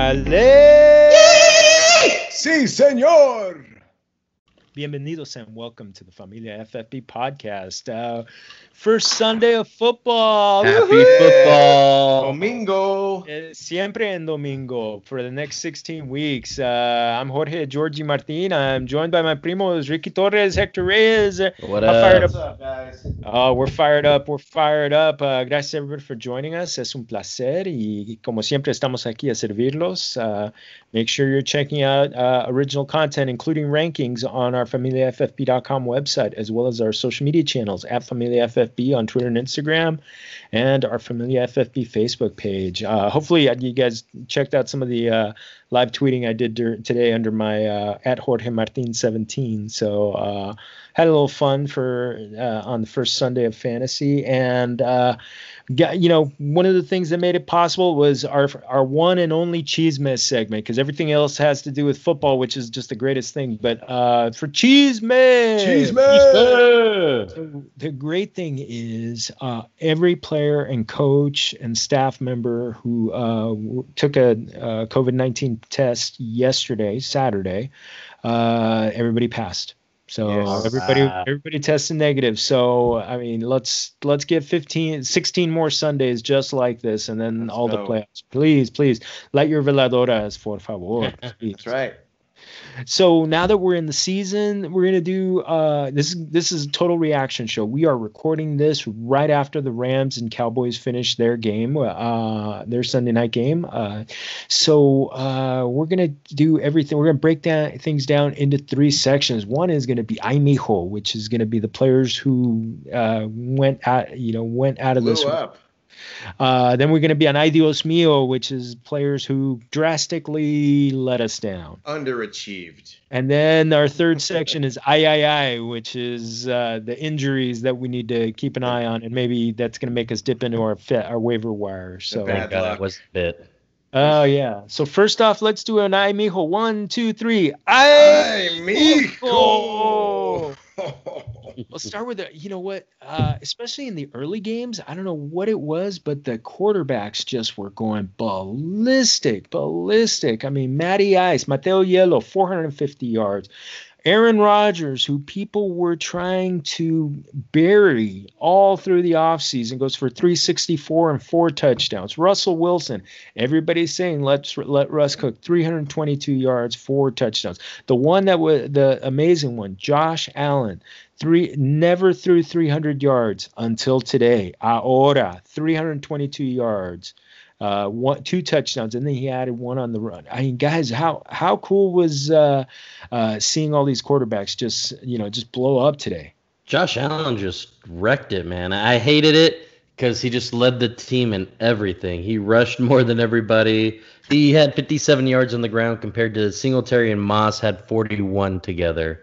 Ale! Sí, señor! Bienvenidos and welcome to the Familia FFB podcast. First Sunday of football. Happy Woo-hoo! football. Domingo. Siempre en domingo for the next 16 weeks. I'm Jorge Georgie Martin. I'm joined by my primos Ricky Torres, Hector Reyes. What What's up, guys? We're fired up. Gracias everybody for joining us. Es un placer y como siempre estamos aquí a servirlos. Make sure you're checking out original content, including rankings on our FamiliaFFB.com website, as well as our social media channels at FamiliaFFB on Twitter and Instagram, and our Familia FFB Facebook page. Hopefully you guys checked out some of the live tweeting I did today under my at Jorge Martin 17. So had a little fun for on the first Sunday of fantasy, and one of the things that made it possible was our one and only Chisme segment, because everything else has to do with football, which is just the greatest thing. But for Chisme! So the great thing is every player and coach and staff member who took a COVID-19 test yesterday, Saturday, everybody passed. So Yes. everybody tested negative. So I mean, let's get 16 more Sundays just like this, and then Let's all the go. playoffs. Please, light your veladoras, por favor. Please. That's right. So now that we're in the season, we're gonna do this is a total reaction show. We are recording this right after the Rams and Cowboys finish their game, their Sunday night game. So we're gonna do everything. We're gonna break things down into three sections. One is gonna be Ay Mijo, which is gonna be the players went out of this. Blew up. Then we're going to be on Ay Dios Mío, which is players who drastically let us down. Underachieved. And then our third section is Ay, which is the injuries that we need to keep an eye on, and maybe that's going to make us dip into our waiver wire. So, bad luck. It was a bit. oh yeah. So first off, let's do an Ay Mijo. 1, 2, 3. Ay, Ay mijo! Let's start with especially in the early games, I don't know what it was, but the quarterbacks just were going ballistic. I mean, Matty Ice, Mateo Hielo, 450 yards. Aaron Rodgers, who people were trying to bury all through the offseason, goes for 364 and 4 touchdowns. Russell Wilson, everybody's saying let Russ cook, 322 yards, 4 touchdowns. The one that was the amazing one, Josh Allen, never threw 300 yards until today. Ahora, 322 yards. 2 touchdowns, and then he added 1 on the run. I mean, guys, how cool was seeing all these quarterbacks just blow up today? Josh Allen just wrecked it, man. I hated it because he just led the team in everything. He rushed more than everybody. He had 57 yards on the ground compared to Singletary and Moss had 41 together.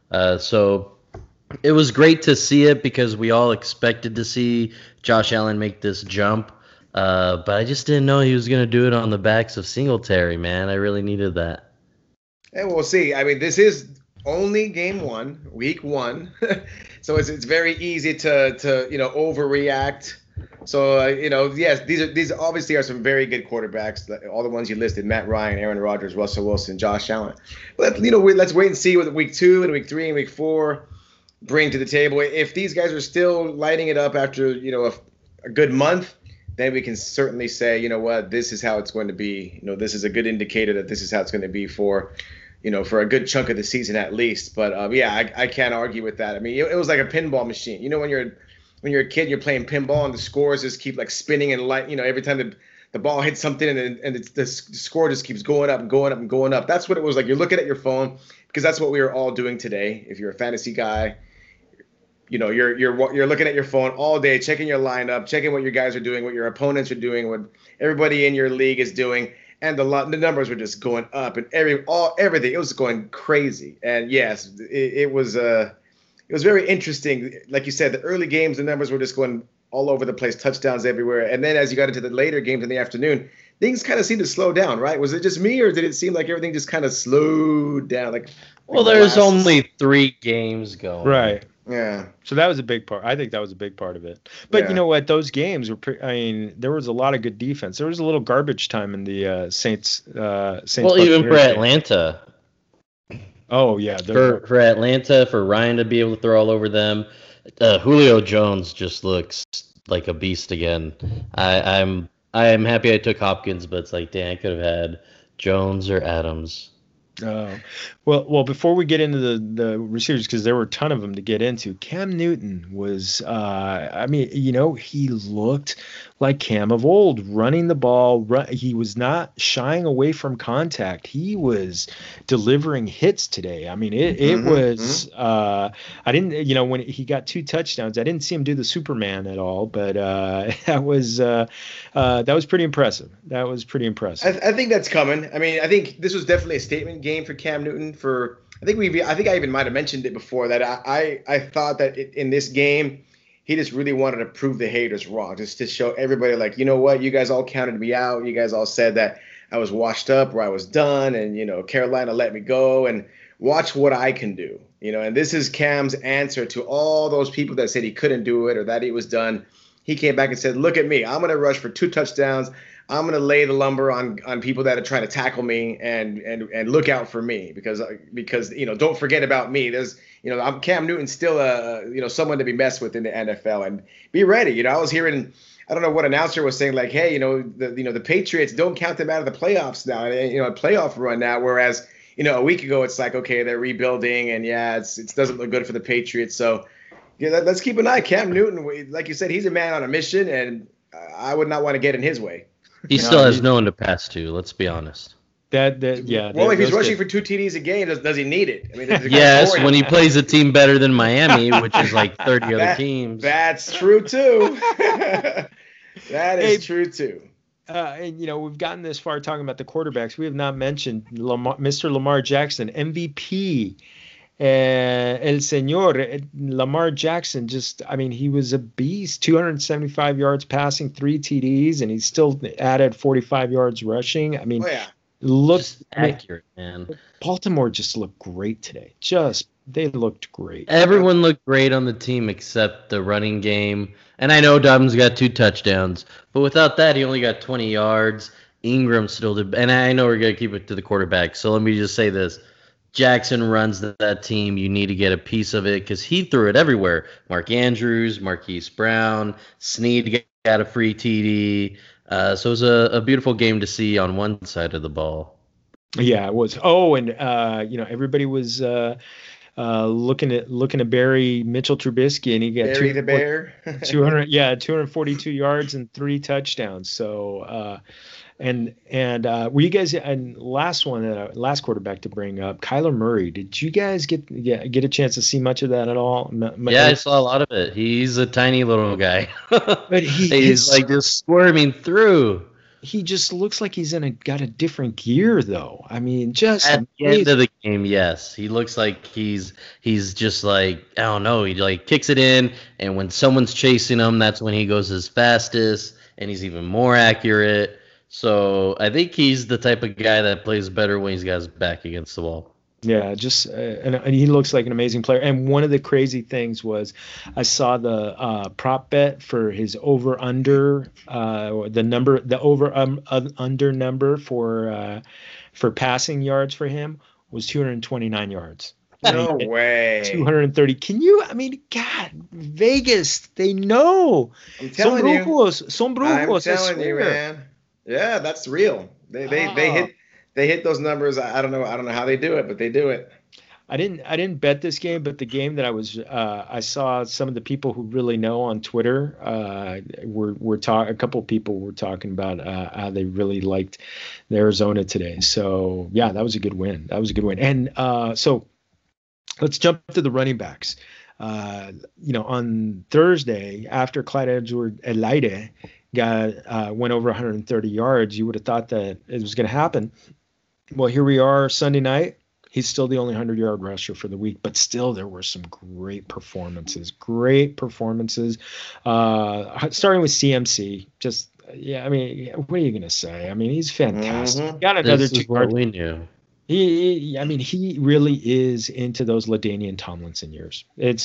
So it was great to see it because we all expected to see Josh Allen make this jump. But I just didn't know he was going to do it on the backs of Singletary, man. I really needed that. And we'll see. I mean, this is only game 1, week 1. So it's very easy to overreact. So, yes, these obviously are some very good quarterbacks. All the ones you listed: Matt Ryan, Aaron Rodgers, Russell Wilson, Josh Allen. Let's wait and see what week 2 and week 3 and week 4 bring to the table. If these guys are still lighting it up after, a good month, then we can certainly say, this is how it's going to be. This is a good indicator that this is how it's going to be for a good chunk of the season at least. But I can't argue with that. I mean, it was like a pinball machine. When you're a kid, you're playing pinball and the scores just keep like spinning and every time the ball hits something and the score just keeps going up and going up and going up. That's what it was like. You're looking at your phone, because that's what we were all doing today. If you're a fantasy guy, you're looking at your phone all day, checking your lineup, checking what your guys are doing, what your opponents are doing, what everybody in your league is doing, and the numbers were just going up and everything. It was going crazy. And yes, it was very interesting. Like you said, the early games, the numbers were just going all over the place, touchdowns everywhere. And then as you got into the later games in the afternoon, things kind of seemed to slow down, right? Was it just me, or did it seem like everything just kind of slowed down? Well, there's only 3 games going. Right. Yeah. So that was a big part. I think that was a big part of it. But you know what? Those games were. I mean, there was a lot of good defense. There was a little garbage time in the Saints. Saints. Well, even for Atlanta. Oh yeah. For Atlanta, for Ryan to be able to throw all over them, Julio Jones just looks like a beast again. I am happy I took Hopkins, but it's like, dang, I could have had Jones or Adams. Well, before we get into the receivers, because there were a ton of them to get into, Cam Newton was, I mean, he looked like Cam of old, running the ball. He was not shying away from contact. He was delivering hits today. I mean, it was, I didn't, when he got 2 touchdowns, I didn't see him do the Superman at all, but that was pretty impressive. That was pretty impressive. I think that's coming. I mean, I think this was definitely a statement game for Cam Newton. I think I even might have mentioned it before that I thought that in this game, he just really wanted to prove the haters wrong, just to show everybody, like, you know what, you guys all counted me out. You guys all said that I was washed up or I was done, and Carolina let me go, and watch what I can do. And this is Cam's answer to all those people that said he couldn't do it or that he was done. He came back and said, look at me. I'm going to rush for 2 touchdowns. I'm going to lay the lumber on people that are trying to tackle me and look out for me because don't forget about me. There's I'm Cam Newton, still someone to be messed with in the NFL, and be ready. I was hearing, I don't know what announcer was saying, like, hey, the Patriots, don't count them out of the playoffs now, a playoff run now, whereas a week ago it's like, okay, they're rebuilding, and it doesn't look good for the Patriots. So let's keep an eye. Cam Newton, like you said, he's a man on a mission, and I would not want to get in his way. He still has no one to pass to. Let's be honest. Well, if he's rushing for 2 TDs a game, does he need it? I mean, yes, when he plays a team better than Miami, which is like 30 other teams. That's true too. That is true too. And we've gotten this far talking about the quarterbacks. We have not mentioned Mr. Lamar Jackson, MVP. El Señor Lamar Jackson, he was a beast. 275 yards passing, 3 TDs, and he still added 45 yards rushing. I mean, looks accurate, man. Baltimore just looked great today. They looked great. Everyone looked great on the team except the running game. And I know Dobbins got 2 touchdowns, but without that, he only got 20 yards. Ingram still did, and I know we're going to keep it to the quarterback. So let me just say this. Jackson runs that team. You need to get a piece of it because he threw it everywhere. Mark Andrews, Marquise Brown, Snead got a free TD. So it was a beautiful game to see on one side of the ball. Yeah, it was. Oh, and everybody was looking at Barry Mitchell Trubisky, and he got Barry the Bear. 242 yards and 3 touchdowns. So. And were you guys, and last quarterback to bring up, Kyler Murray, did you guys get a chance to see much of that at all? Yeah, I saw a lot of it. He's a tiny little guy. But he's like just squirming through. He just looks like he's got a different gear, though. I mean, just at the end of the game, yes. He looks like he's just like, I don't know, he like kicks it in, and when someone's chasing him, that's when he goes his fastest, and he's even more accurate. So I think he's the type of guy that plays better when he's got his back against the wall. Yeah, and he looks like an amazing player. And one of the crazy things was I saw the prop bet for his over/under, the over/under number for passing yards for him was 229 yards. No way. 230. Can you? I mean, God, Vegas, they know. I'm telling you. Son brujos. I'm telling you, man. Yeah, that's real. They hit those numbers. I don't know how they do it, but they do it. I didn't bet this game, but the game that I saw some of the people who really know on Twitter a couple of people were talking about how they really liked Arizona today. So yeah, that was a good win. And so let's jump to the running backs. On Thursday after Clyde Edwards-Helaire went over 130 yards, you would have thought that it was going to happen. Well, here we are Sunday night. He's still the only 100-yard rusher for the week, but still there were some great performances. Starting with CMC. I mean, what are you going to say? I mean, he's fantastic. Got another 2 yards. We knew. I mean, he really is into those LaDainian Tomlinson years.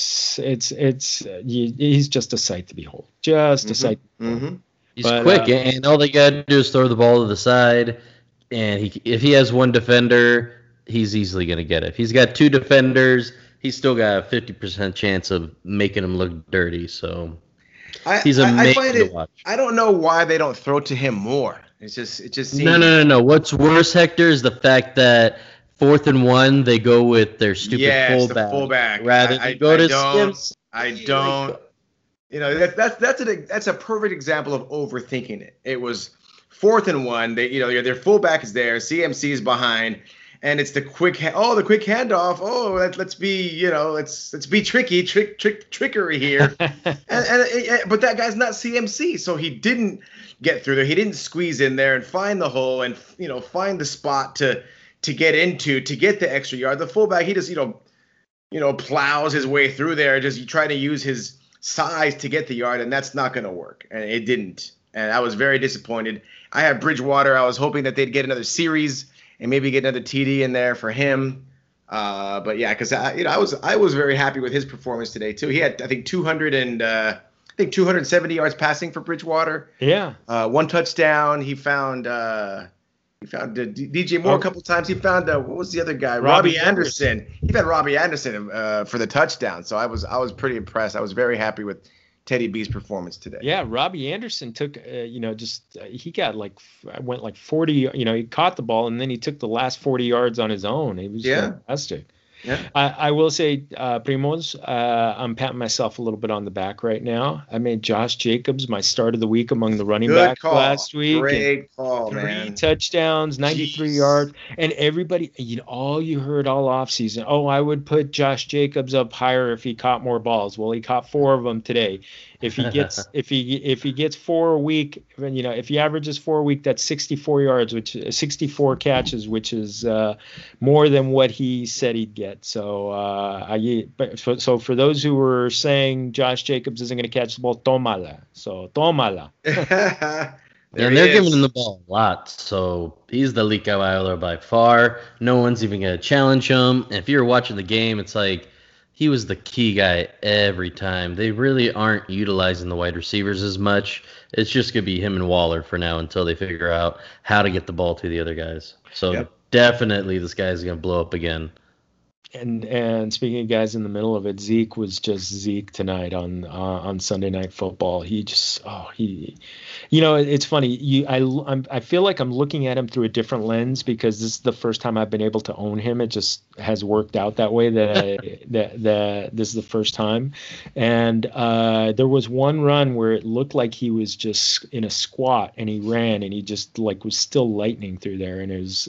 He's just a sight to behold. Just a sight. Mm-hmm. He's But, quick, and all they got to do is throw the ball to the side. And if he has one defender, he's easily going to get it. If he's got two defenders, he's still got a 50% chance of making him look dirty. So he's amazing to watch. I don't know why they don't throw to him more. It just seems. No. What's worse, Hector, is the fact that 4th and 1, they go with their stupid fullback. Rather than go to Skims. I don't. You know, that's a perfect example of overthinking it. It was 4th and 1. Their fullback is there. CMC is behind, and it's the quick handoff. Oh, let's be trickery here. But that guy's not CMC, so he didn't get through there. He didn't squeeze in there and find the hole and find the spot to get into to get the extra yard. The fullback, he just plows his way through there. Just trying to use his size to get the yard, and that's not going to work. And it didn't. And I was very disappointed. I had Bridgewater. I was hoping that they'd get another series and maybe get another TD in there for him. But yeah, because I was very happy with his performance today too. He had 270 yards passing for Bridgewater. Yeah. One touchdown. He found DJ Moore a couple times. He found what was the other guy? Robbie Anderson. He found Robbie Anderson for the touchdown. So I was pretty impressed. I was very happy with Teddy B's performance today. Yeah, Robbie Anderson took he got went like 40. He caught the ball and then he took the last 40 yards on his own. It was fantastic. Yeah. I will say, Primoz, I'm patting myself a little bit on the back right now. I made Josh Jacobs my start of the week among the running backs last week. Great call, man. 3 touchdowns, 93 yards. And everybody, all you heard all offseason, I would put Josh Jacobs up higher if he caught more balls. Well, he caught 4 of them today. If he gets if he gets 4 a week, if he averages 4 a week, that's 64 yards, which 64 catches, which is more than what he said he'd get. So so for those who were saying Josh Jacobs isn't going to catch the ball, tómala. So tómala. And they're giving him the ball a lot. So he's the Liga Bailar by far. No one's even going to challenge him. And if you're watching the game, it's like he was the key guy every time. They really aren't utilizing the wide receivers as much. It's just going to be him and Waller for now until they figure out how to get the ball to the other guys. So definitely this guy's going to blow up again. And speaking of guys in the middle of it, Zeke was just Zeke tonight on Sunday Night Football. He just it's funny. I feel like I'm looking at him through a different lens because this is the first time I've been able to own him. It just has worked out that way that this is the first time. And there was one run where it looked like he was just in a squat and he ran and he just was still lightning through there. And it was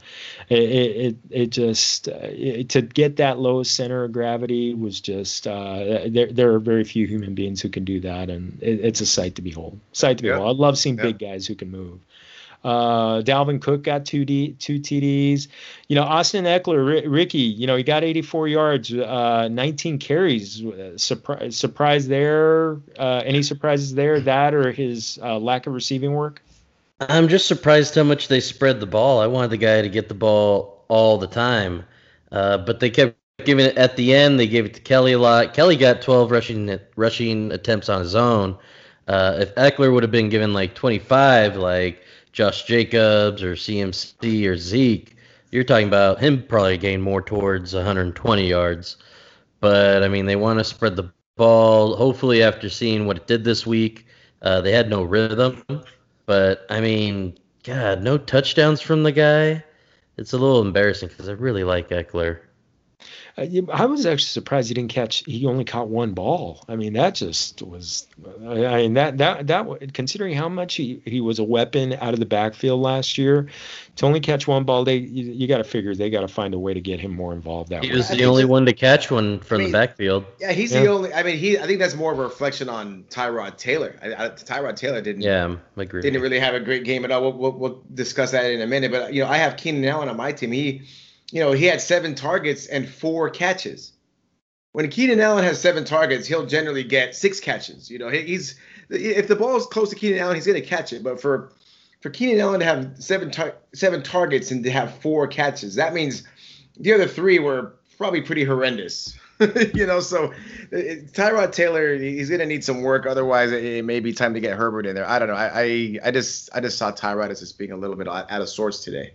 to get that low center of gravity was just there are very few human beings who can do that, and it's a sight to behold. I love seeing big guys who can move. Dalvin Cook got two TDs. Austin Eckler, Ricky, he got 84 yards, 19 carries. Surprise there? Any surprises there? That or his lack of receiving work? I'm just surprised how much they spread the ball. I wanted the guy to get the ball all the time. But they kept giving it at the end. They gave it to Kelly a lot. Kelly got 12 rushing attempts on his own. If Eckler would have been given 25, like Josh Jacobs or CMC or Zeke, you're talking about him probably gained more towards 120 yards. But, they want to spread the ball. Hopefully after seeing what it did this week, they had no rhythm. But, God, no touchdowns from the guy. It's a little embarrassing because I really like Eckler. I was actually surprised he only caught one ball. That just was, that considering how much he was a weapon out of the backfield last year, to only catch one ball, you got to figure they got to find a way to get him more involved that way. He was the only one to catch one from the backfield. Yeah, he's the only. I think that's more of a reflection on Tyrod Taylor. Tyrod Taylor didn't really have a great game at all. We'll discuss that in a minute. But I have Keenan Allen on my team. He had 7 targets and 4 catches. When Keenan Allen has 7 targets, he'll generally get 6 catches. If the ball is close to Keenan Allen, he's going to catch it. But for for Keenan Allen to have seven targets and to have 4 catches, that means the other 3 were probably pretty horrendous. So Tyrod Taylor, he's gonna need some work. Otherwise, it may be time to get Herbert in there. I don't know. I just saw Tyrod as just being a little bit out of sorts today.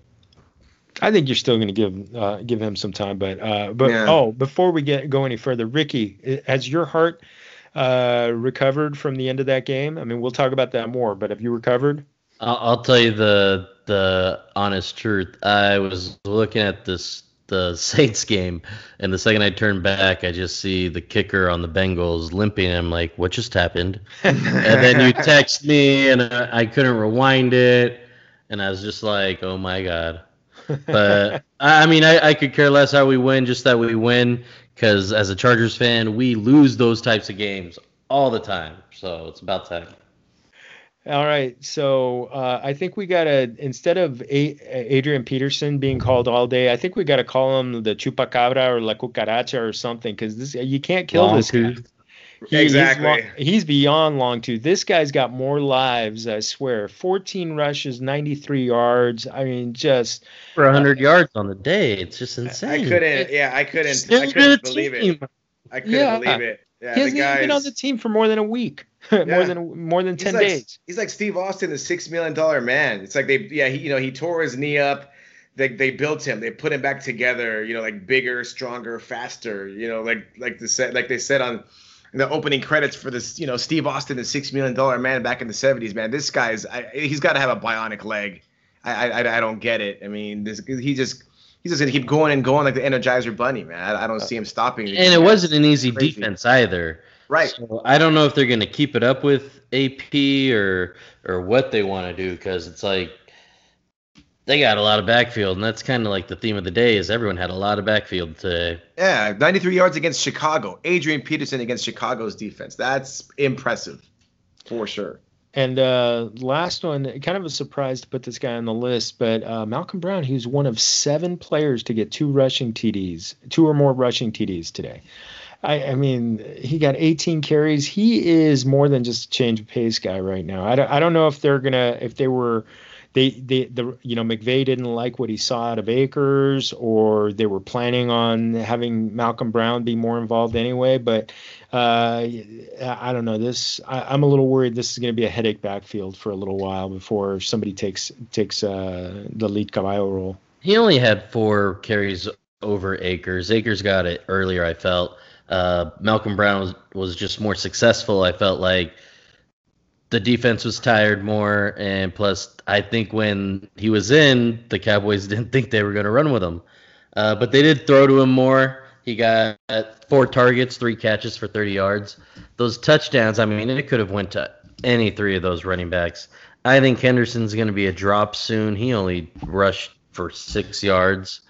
I think you're still going to give him some time, but yeah. Before we go any further, Ricky, has your heart recovered from the end of that game? I mean, we'll talk about that more, but have you recovered? I'll tell you the honest truth. I was looking at the Saints game, and the second I turned back, I just see the kicker on the Bengals limping, and I'm like, what just happened? And then you text me, and I couldn't rewind it, and I was just like, oh my God. But I mean, I could care less how we win, just that we win, because as a Chargers fan, we lose those types of games all the time, so it's about time. All right, so I think we got to, instead of Adrian Peterson being called all day, I think we got to call him the Chupacabra or La Cucaracha or something, because you can't kill this guy. Exactly. He's beyond long tooth. This guy's got more lives, I swear. 14 rushes, 93 yards. I mean, just for 100 yards on the day. It's just insane. I couldn't believe it. I couldn't believe it. Yeah, he hasn't even been on the team for more than a week. more than 10 days. He's like Steve Austin, the $6 million man. It's like he tore his knee up. They built him. They put him back together. Like bigger, stronger, faster. Like they said on the opening credits for this. Steve Austin, the $6 million man back in the 70s. Man, this guy's he's got to have a bionic leg. I don't get it. I mean, he's just gonna keep going and going like the Energizer Bunny, man. I don't see him stopping. And it wasn't an easy defense either. Right. So I don't know if they're going to keep it up with AP or what they want to do, because it's like they got a lot of backfield, and that's kind of like the theme of the day is everyone had a lot of backfield today. Yeah, 93 yards against Chicago. Adrian Peterson against Chicago's defense. That's impressive for sure. And last one, kind of a surprise to put this guy on the list, but Malcolm Brown, he was one of 7 players to get 2 or more rushing TDs today. I mean, he got 18 carries. He is more than just a change of pace guy right now. I don't know if McVay didn't like what he saw out of Akers, or they were planning on having Malcolm Brown be more involved anyway. But I don't know. I'm a little worried this is going to be a headache backfield for a little while before somebody takes the lead caballo role. He only had 4 carries over Akers. Akers got it earlier, I felt. Malcolm Brown was just more successful. I felt like the defense was tired more, and plus I think when he was in, the Cowboys didn't think they were going to run with him. But they did throw to him more. He got 4 targets, 3 catches for 30 yards. Those touchdowns, I mean, it could have went to any 3 of those running backs. I think Henderson's going to be a drop soon. He only rushed for 6 yards.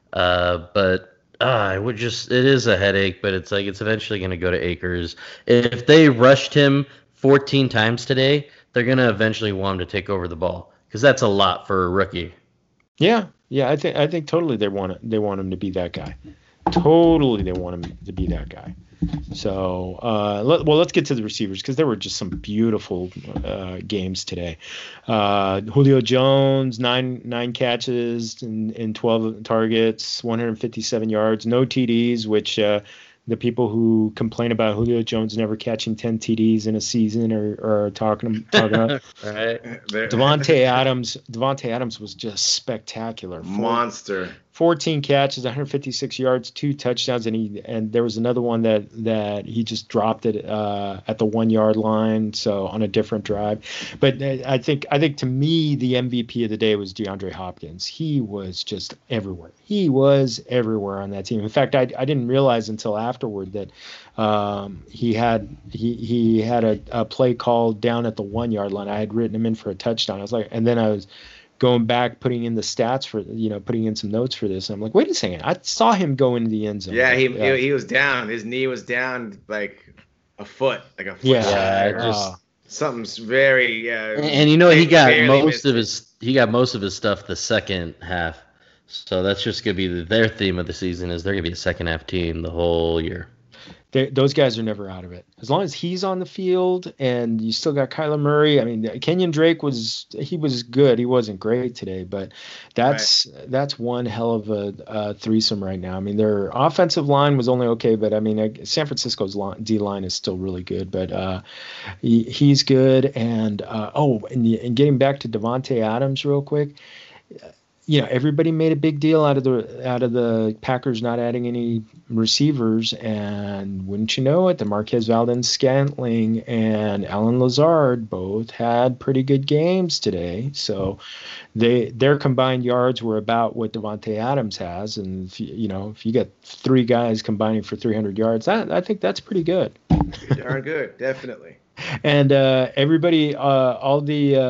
It is a headache, but it's like it's eventually going to go to Akers. If they rushed him 14 times today, they're going to eventually want him to take over the ball, because that's a lot for a rookie. Yeah, I think totally they want him to be that guy. Totally, they want him to be that guy. So, let's get to the receivers, because there were just some beautiful games today. Julio Jones, nine catches and 12 targets, 157 yards, no TDs, which the people who complain about Julio Jones never catching 10 TDs in a season are talking about. Right. Devontae Adams was just spectacular. Monster. 14 catches, 156 yards, 2 touchdowns, and there was another one that he just dropped it at the 1 yard line, so on a different drive. But I think to me the MVP of the day was DeAndre Hopkins. He was just everywhere. He was everywhere on that team. In fact, I didn't realize until afterward that he had a play called down at the 1 yard line. I had written him in for a touchdown. I was like, and then I was going back, putting in the stats putting in some notes for this. And I'm like, wait a second. I saw him go into the end zone. Yeah, he was down. His knee was down like a foot. Yeah. Something's very. And he got most of his stuff the second half. So that's just gonna be their theme of the season. Is they're gonna be a second half team the whole year. those guys are never out of it. As long as he's on the field and you still got Kyler Murray. I mean, Kenyon Drake was good. He wasn't great today, but that's one hell of a threesome right now. I mean, their offensive line was only okay, but I mean, San Francisco's D line is still really good, but he's good. And and getting back to Davante Adams real quick. Everybody made a big deal out of the Packers not adding any receivers, and wouldn't you know it, the Marquez Valdes-Scantling and Alan Lazard both had pretty good games today. So their combined yards were about what Davante Adams has, and if you get three guys combining for 300 yards, I think that's pretty good. Darn good, definitely. And everybody, all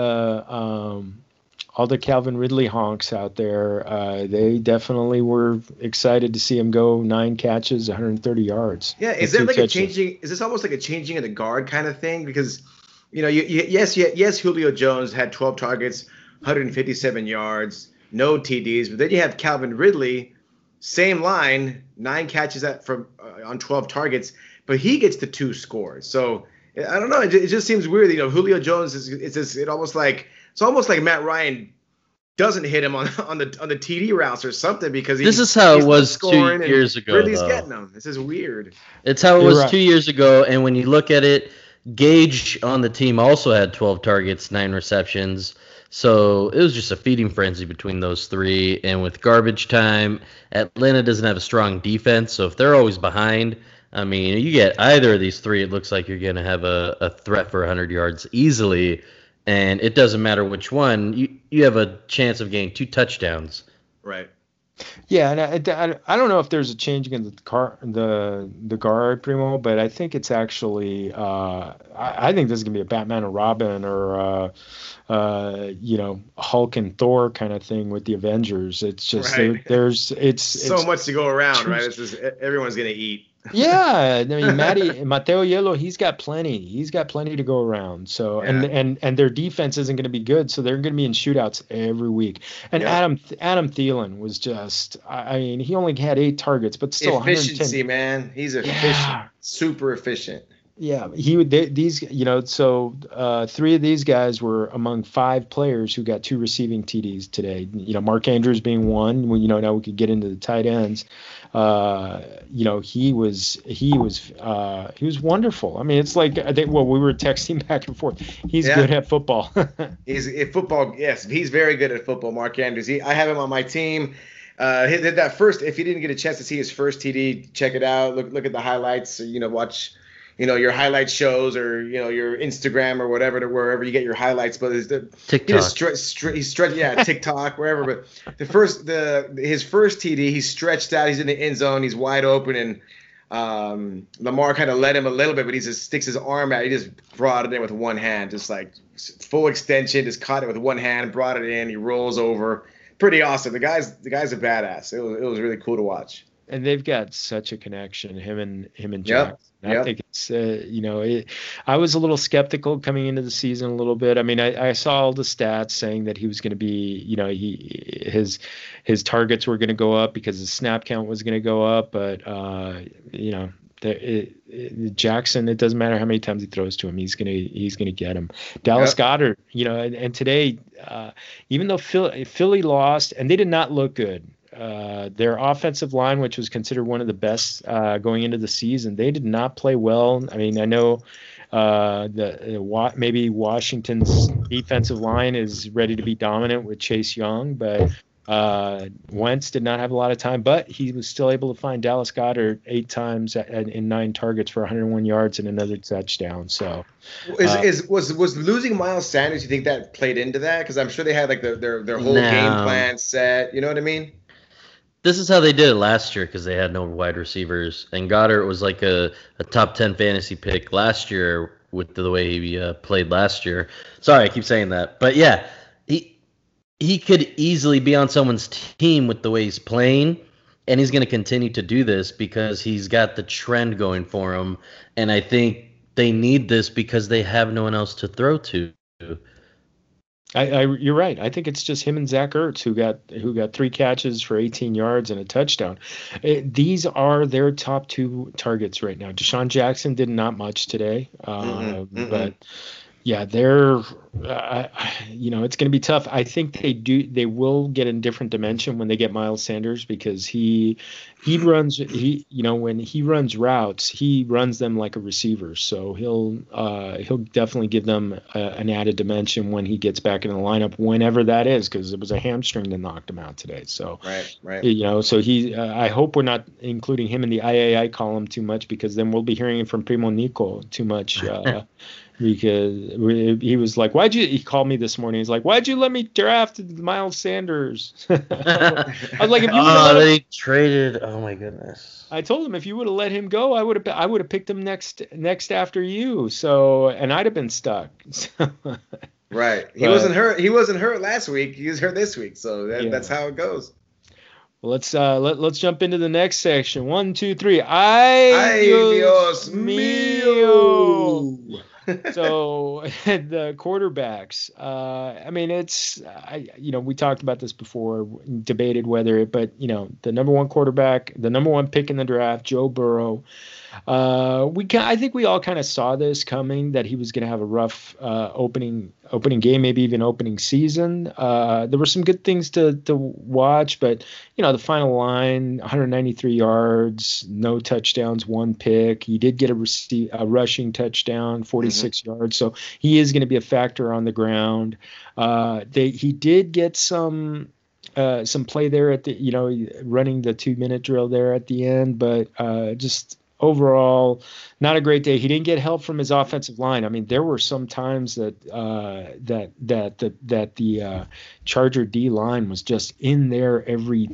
the Calvin Ridley honks out there, they definitely were excited to see him go 9 catches, 130 yards. Yeah, is there like is this almost like a changing of the guard kind of thing? Because, yes, Julio Jones had 12 targets, 157 yards, no TDs, but then you have Calvin Ridley, same line, 9 catches on 12 targets, but he gets the 2 scores. So I don't know, it just seems weird. Julio Jones it's almost like Matt Ryan doesn't hit him on the TD routes or something because this is how it was 2 years ago. Ridley's getting them. This is weird. It's how it was 2 years ago, and when you look at it, Gage on the team also had 12 targets, 9 receptions. So it was just a feeding frenzy between those three. And with garbage time, Atlanta doesn't have a strong defense. So if they're always behind, I mean, you get either of these three, it looks like you're going to have a threat for 100 yards easily. And it doesn't matter which one. You have a chance of getting 2 touchdowns. Right. Yeah, and I don't know if there's a changing in the guard, Primo, but I think it's actually I think this is gonna be a Batman and Robin or Hulk and Thor kind of thing with the Avengers. It's just it's so much to go around, right? It's just everyone's gonna eat. Yeah, I mean, Mateo Yellow, he's got plenty to go around. So and their defense isn't going to be good, so they're going to be in shootouts every week. And Adam Thielen was just, I mean, he only had 8 targets, but still efficiency, man. He's efficient, super efficient. Yeah, these 3 of these guys were among 5 players who got 2 receiving TDs today. Mark Andrews being one. Now we could get into the tight ends. He was wonderful. I mean, it's like we were texting back and forth. He's good at football. He's at football. Yes, he's very good at football. Mark Andrews. I have him on my team. He did that first. If you didn't get a chance to see his first TD, check it out. Look at the highlights. Watch. Your highlight shows or, your Instagram or wherever you get your highlights. But TikTok. TikTok, wherever. But his first TD, he's stretched out. He's in the end zone. He's wide open. And Lamar kind of led him a little bit, but he just sticks his arm out. He just brought it in with one hand, just like full extension, just caught it with one hand, brought it in. He rolls over. Pretty awesome. The guy's a badass. It was really cool to watch. And they've got such a connection, him and Jackson. I think it's I was a little skeptical coming into the season a little bit. I mean, I saw all the stats saying that he was going to be, his targets were going to go up because his snap count was going to go up, but Jackson, it doesn't matter how many times he throws to him, he's gonna get him. Dallas Goedert, and today, even though Philly lost and they did not look good. Their offensive line, which was considered one of the best going into the season, they did not play well. I mean, I know maybe Washington's defensive line is ready to be dominant with Chase Young, but Wentz did not have a lot of time, but he was still able to find Dallas Goedert 8 times in 9 targets for 101 yards and another touchdown. So, was losing Miles Sanders? You think that played into that? Because I'm sure they had like their whole game plan set. You know what I mean? This is how they did it last year because they had no wide receivers. And Goddard was like a top 10 fantasy pick last year with the way he played last year. Sorry, I keep saying that. But, yeah, he could easily be on someone's team with the way he's playing. And he's going to continue to do this because he's got the trend going for him. And I think they need this because they have no one else to throw to. You're right. I think it's just him and Zach Ertz who got 3 catches for 18 yards and a touchdown. These are their top 2 targets right now. Deshaun Jackson did not much today, but yeah, it's going to be tough. I think they will get a different dimension when they get Miles Sanders, because when he runs routes, he runs them like a receiver. So he'll definitely give them an added dimension when he gets back in the lineup, whenever that is, because it was a hamstring that knocked him out today. So right. So I hope we're not including him in the III column too much, because then we'll be hearing from Primo Nico too much. Because he was like, he called me this morning. He's like, why'd you let me draft Miles Sanders? I was like, if you they traded. Oh my goodness. I told him, if you would have let him go, I would have picked him next after you. So, and I'd have been stuck. Right. He wasn't hurt. He wasn't hurt last week. He was hurt this week. So that's how it goes. Well, let's jump into the next section. 1, 2, 3. Ay Dios mío. So the quarterbacks, we talked about this before, debated whether the number 1 quarterback, the number 1 pick in the draft, Joe Burrow. I think we all kind of saw this coming, that he was going to have a rough opening game, maybe even opening season. There were some good things to watch, but the final line, 193 yards, no touchdowns, 1 pick. He did get a rushing touchdown, 46 yards, so he is going to be a factor on the ground. He did get some play there at the running the 2-minute drill there at the end, but just overall, not a great day. He didn't get help from his offensive line. I mean, there were some times that the Charger D line was just in there every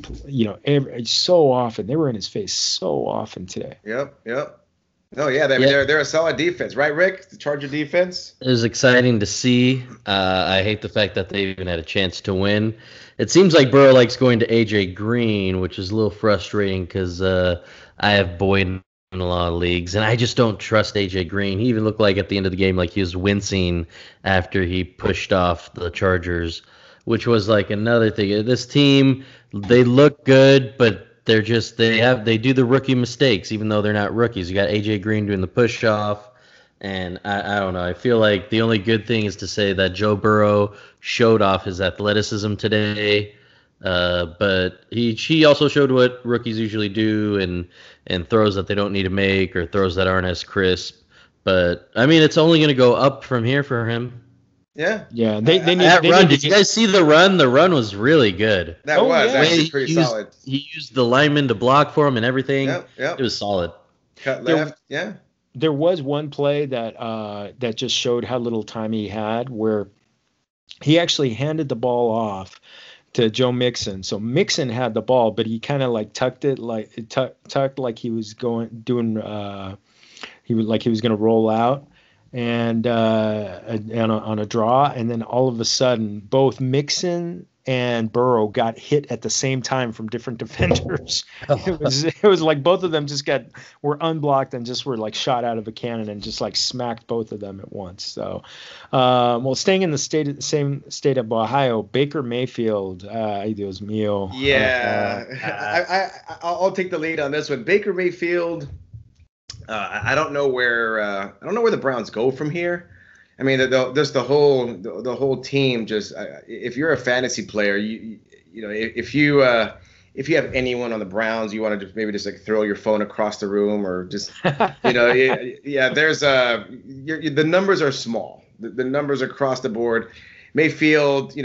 so often. They were in his face so often today. Yep. Oh yeah, they're a solid defense, right, Rick? The Charger defense. It was exciting to see. I hate the fact that they even had a chance to win. It seems like Burrow likes going to AJ Green, which is a little frustrating because I have Boyd in a lot of leagues, and I just don't trust AJ Green. He even looked like at the end of the game like he was wincing after he pushed off the Chargers, which was like another thing. This team, they look good, but they do the rookie mistakes, even though they're not rookies. You got AJ Green doing the push off, and I don't know. I feel like the only good thing is to say that Joe Burrow showed off his athleticism today. But he also showed what rookies usually do, and throws that they don't need to make, or throws that aren't as crisp. But I mean, it's only going to go up from here for him. Yeah. Did you guys see the run? The run was really good. That was actually pretty solid. He used the lineman to block for him and everything. Yep. It was solid. Cut left. Yeah. There was one play that just showed how little time he had, where he actually handed the ball off to Joe Mixon. So Mixon had the ball, but he kind of like tucked it, tucked like he was going to roll out, and on a draw, and then all of a sudden both Mixon and Burrow got hit at the same time from different defenders. It was like both of them just were unblocked and just were like shot out of a cannon and just like smacked both of them at once. So, staying in the same state of Ohio, Baker Mayfield, ay Dios mío. Yeah, I'll take the lead on this one. Baker Mayfield. I don't know where the Browns go from here. I mean, the whole team. Just if you're a fantasy player, if you have anyone on the Browns, you want to maybe just like throw your phone across the room, or just There's the numbers are small. The numbers across the board. Mayfield,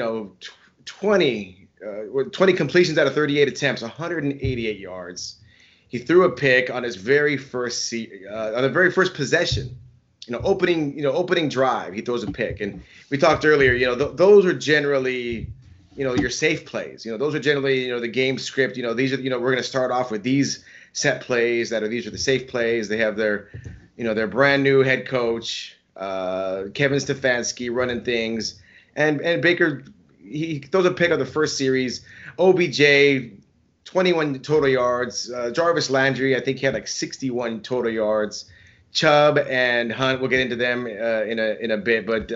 20 completions out of 38 attempts, 188 yards. He threw a pick on his very first possession. Opening drive, he throws a pick. And we talked earlier, those are generally, your safe plays. Those are generally, the game script. These are, we're going to start off with these set plays these are the safe plays. They have their brand new head coach, Kevin Stefanski, running things. And Baker, he throws a pick on the first series. OBJ, 21 total yards. Jarvis Landry, I think he had like 61 total yards. Chubb and Hunt. We'll get into them in a bit, but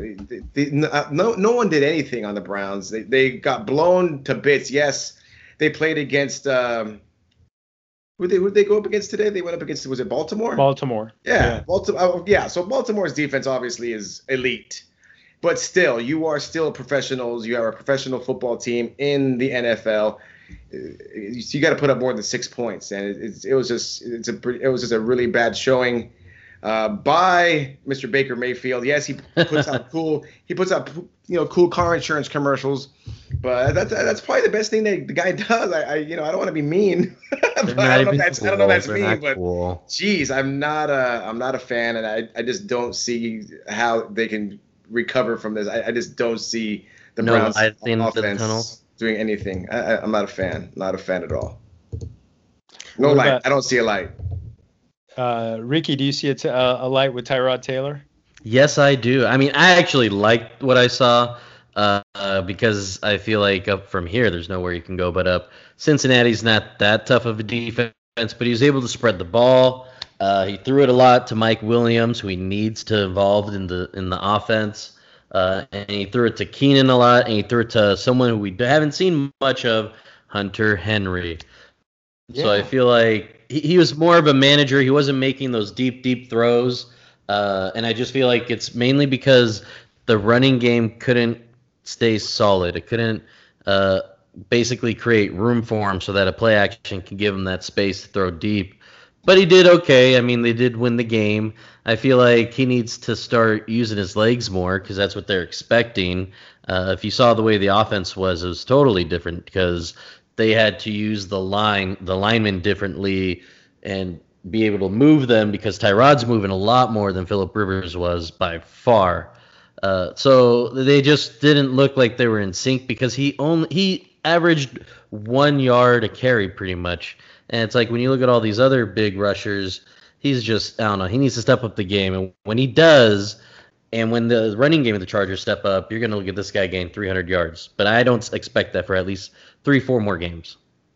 no one did anything on the Browns. They got blown to bits. Yes, they played against. Who'd they go up against today? They went up against, was it Baltimore? Baltimore. Yeah. Baltimore. Yeah. So Baltimore's defense obviously is elite, but still, you are still professionals. You are a professional football team in the NFL. You got to put up more than 6 points, and it was just a really bad showing by Mr. Baker Mayfield. Yes, he puts out cool car insurance commercials, but that's probably the best thing that the guy does. I don't want to be mean, but I don't know if that's mean, but cool. Geez, I'm not a fan, and I just don't see how they can recover from this. I just don't see the Browns offense doing anything. I'm not a fan. Not a fan at all. No light. I don't see a light. Ricky, do you see a light with Tyrod Taylor? Yes, I do. I mean, I actually liked what I saw because I feel like up from here, there's nowhere you can go but up. Cincinnati's not that tough of a defense, but he was able to spread the ball. He threw it a lot to Mike Williams, who he needs to involve in the offense. And he threw it to Keenan a lot, and he threw it to someone who we haven't seen much of, Hunter Henry. Yeah. So I feel like he was more of a manager. He wasn't making those deep throws. And I just feel like it's mainly because the running game couldn't stay solid. It couldn't basically create room for him so that a play action can give him that space to throw deep. But he did okay. I mean, they did win the game. I feel like he needs to start using his legs more because that's what they're expecting. If you saw the way the offense was, it was totally different because they had to use the linemen differently and be able to move them because Tyrod's moving a lot more than Phillip Rivers was by far. So they just didn't look like they were in sync because he averaged 1 yard a carry pretty much. And it's like when you look at all these other big rushers, he's just, I don't know, he needs to step up the game. And when he does, and when the running game of the Chargers step up, you're going to look at this guy gain 300 yards. But I don't expect that for at least 3-4 more games.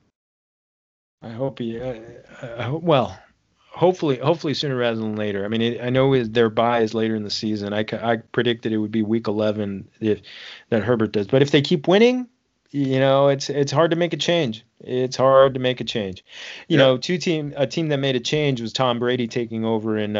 I hope hopefully sooner rather than later. I mean, I know their bye is later in the season. I predicted it would be week 11 that Herbert does. But if they keep winning, it's hard to make a change. It's hard to make a change. A team that made a change was Tom Brady taking over in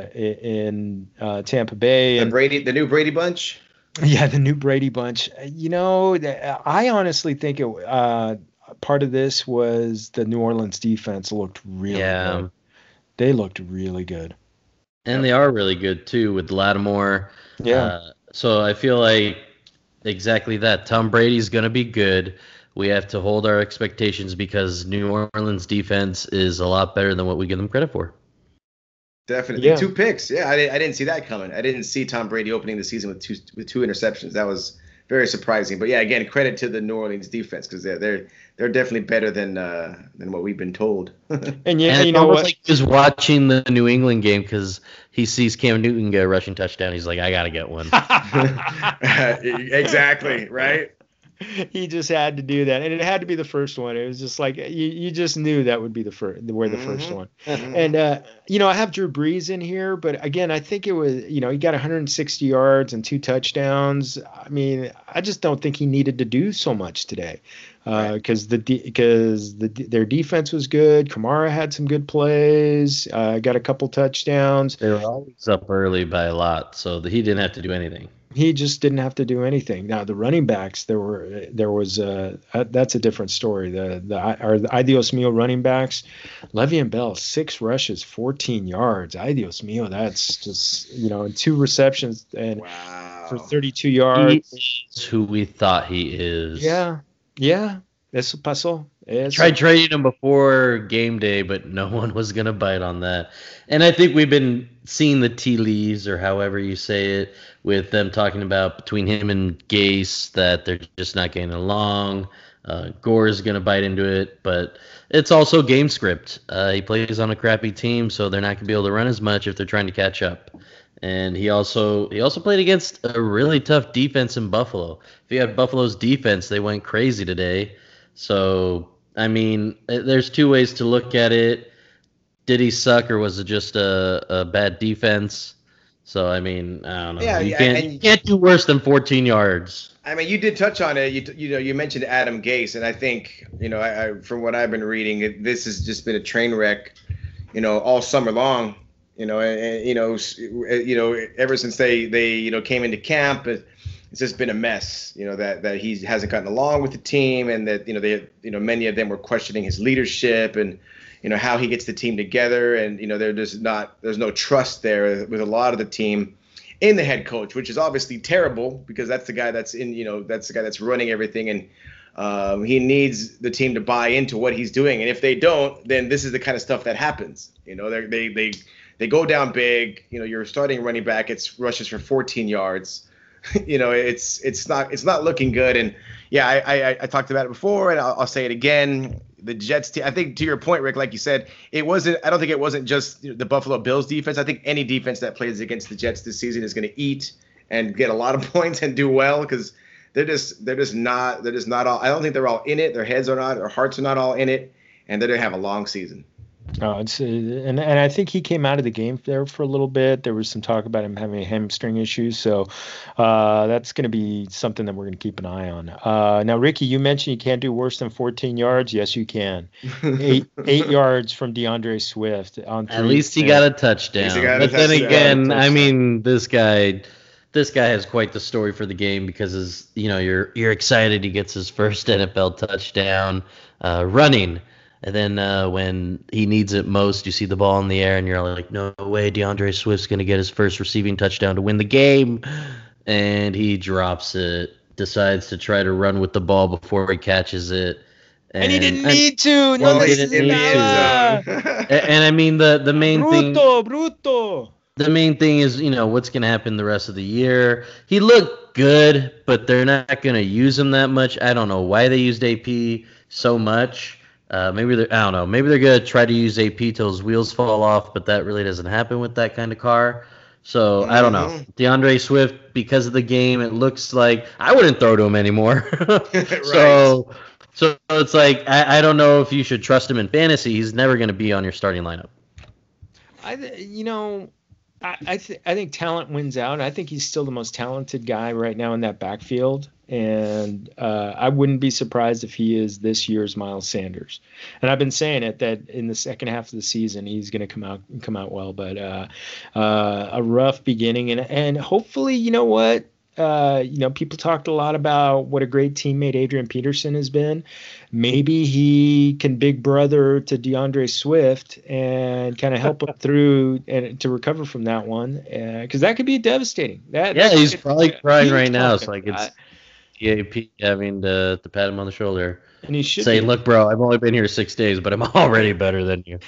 Tampa Bay. The new Brady bunch. Yeah, the new Brady bunch. I honestly think part of this was the New Orleans defense looked really good. They looked really good. And they are really good too with Lattimore. Yeah. So I feel like exactly that. Tom Brady's going to be good. We have to hold our expectations because New Orleans defense is a lot better than what we give them credit for. Definitely. Yeah. 2 picks. Yeah, I didn't see that coming. I didn't see Tom Brady opening the season with two interceptions. That was very surprising. But yeah, again, credit to the New Orleans defense because they're definitely better than what we've been told. And you know what? Like he's watching the New England game because he sees Cam Newton get a rushing touchdown. He's like, I gotta get one. Exactly. Right. He just had to do that, and it had to be the first one. It was just like you just knew that would be the first one. And I have Drew Brees in here, but again, I think it was he got 160 yards and 2 touchdowns. I mean, I just don't think he needed to do so much today because their defense was good. Kamara had some good plays. Got a couple touchdowns. They were always up early by a lot, so he didn't have to do anything. He just didn't have to do anything. Now the running backs, there was that's a different story. The Idios Mio running backs, Le'Veon Bell 6 rushes, 14 yards. Idios Mio, that's just 2 receptions and for 32 yards. He is who we thought he is. Yeah, eso pasó. Tried trading him before game day, but no one was gonna bite on that. And I think we've been seeing the tea leaves, or however you say it, with them talking about between him and Gase that they're just not getting along. Gore is gonna bite into it, but it's also game script. He plays on a crappy team, so they're not gonna be able to run as much if they're trying to catch up. And he also played against a really tough defense in Buffalo. If you had Buffalo's defense, they went crazy today. So I mean, there's 2 ways to look at it. did he suck or was it just a bad defense? So I mean, I don't know. Yeah, you and can't do worse than 14 yards. I mean, you did touch on it. You mentioned Adam Gase, and I think I from what I've been reading, this has just been a train wreck, all summer long. Ever since they came into camp, it's just been a mess. That he hasn't gotten along with the team, and that many of them were questioning his leadership and how he gets the team together, and there's no trust there with a lot of the team in the head coach, which is obviously terrible because that's the guy that's running everything, and he needs the team to buy into what he's doing, and if they don't, then this is the kind of stuff that happens. They go down big. You're starting running back. It's rushes for 14 yards. It's not looking good. And yeah, I talked about it before, and I'll say it again. The Jets team, I think to your point, Rick, like you said, I don't think it wasn't just the Buffalo Bills defense. I think any defense that plays against the Jets this season is going to eat and get a lot of points and do well because they're just not all. I don't think they're all in it. Their heads are not. Their hearts are not all in it, and they're going to have a long season. Oh, and I think he came out of the game there for a little bit. There was some talk about him having hamstring issues, so that's going to be something that we're going to keep an eye on. Now, Ricky, you mentioned you can't do worse than 14 yards. Yes, you can. Eight yards from DeAndre Swift on 3. At least he got a touchdown. Then again, I mean, this guy has quite the story for the game because you're excited he gets his first NFL touchdown running. And then when he needs it most, you see the ball in the air, and you're like, no way, DeAndre Swift's going to get his first receiving touchdown to win the game. And he drops it, decides to try to run with the ball before he catches it. And he didn't need to. No, he didn't need to. And I mean, the main thing. Bruto. The main thing is, what's going to happen the rest of the year. He looked good, but they're not going to use him that much. I don't know why they used AP so much. Maybe they're going to try to use AP till his wheels fall off, but that really doesn't happen with that kind of car. So I don't know. DeAndre Swift, because of the game, it looks like I wouldn't throw to him anymore. Right. So it's like I don't know if you should trust him in fantasy. He's never going to be on your starting lineup. I think talent wins out. I think he's still the most talented guy right now in that backfield. And I wouldn't be surprised if he is this year's Miles Sanders. And I've been saying it that in the second half of the season he's going to come out well. But a rough beginning, and hopefully, people talked a lot about what a great teammate Adrian Peterson has been. Maybe he can big brother to DeAndre Swift and kind of help him through and to recover from that one, because that could be devastating. He's probably crying right now. It's like it's DAP having to pat him on the shoulder and he should say, "Look, bro, I've only been here 6 days, but I'm already better than you."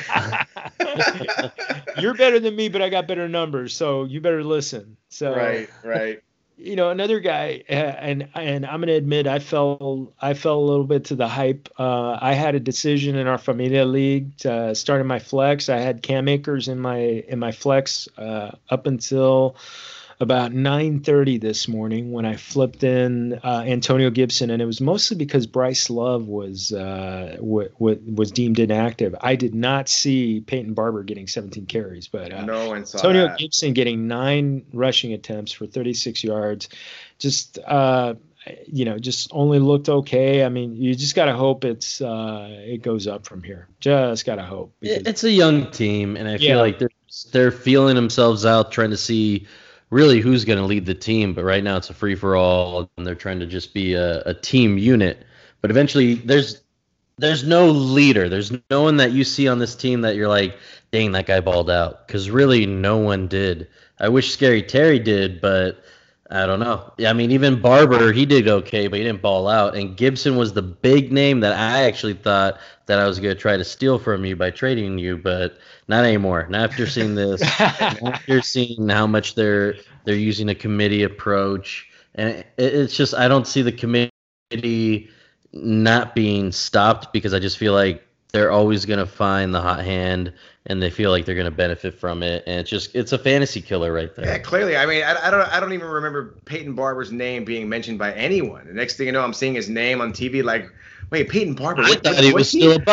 You're better than me, but I got better numbers, so you better listen. So right. Another guy, and I'm going to admit I fell a little bit to the hype. I had a decision in our Familia League to start in my flex. I had Cam Akers in my flex up until about 9:30 this morning when I flipped in Antonio Gibson, and it was mostly because Bryce Love was deemed inactive. I did not see Peyton Barber getting 17 carries, but no one saw Antonio that. Gibson getting 9 rushing attempts for 36 yards. Just only looked okay. I mean, you just got to hope it goes up from here. Just got to hope. It's a young team, and I feel like they're feeling themselves out, trying to see really who's going to lead the team. But right now it's a free-for-all, and they're trying to just be a team unit. But eventually there's no leader. There's no one that you see on this team that you're like, dang, that guy balled out. Because really no one did. I wish Scary Terry did, but I don't know. I mean, even Barber, he did okay, but he didn't ball out. And Gibson was the big name that I actually thought that I was going to try to steal from you by trading you, but not anymore. Not after seeing this. After seeing how much they're using a committee approach. And it's just, I don't see the committee not being stopped, because I just feel like they're always going to find the hot hand, and they feel like they're going to benefit from it. And it's a fantasy killer right there. Yeah, clearly. I mean, I don't even remember Peyton Barber's name being mentioned by anyone. The next thing you know, I'm seeing his name on TV like, wait, Peyton Barber. I thought he was still a Buck.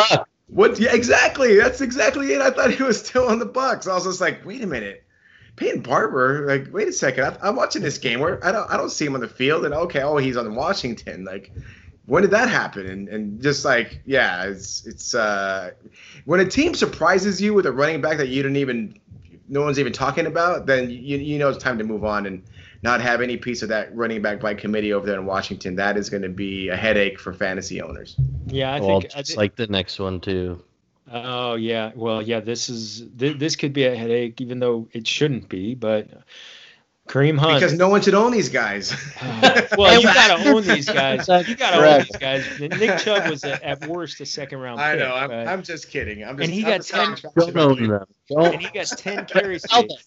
What? Yeah, exactly. That's exactly it. I thought he was still on the Bucks. I was just like, wait a minute. Peyton Barber, like, wait a second. I'm watching this game where I don't see him on the field, and okay, he's on Washington. Like, when did that happen? And just like, yeah, it's when a team surprises you with a running back that no one's even talking about, then you know it's time to move on and not have any piece of that running back by committee over there in Washington. That is going to be a headache for fantasy owners. Yeah, I Well, think just like the next one too. Oh yeah, well yeah, this could be a headache, even though it shouldn't be. But Kareem Hunt, Because no one should own these guys. well, you gotta own these guys. You gotta own these guys. Nick Chubb was at worst a second round pick. I know. I'm just kidding. And he got 10. Don't own them. And he got 10 carries.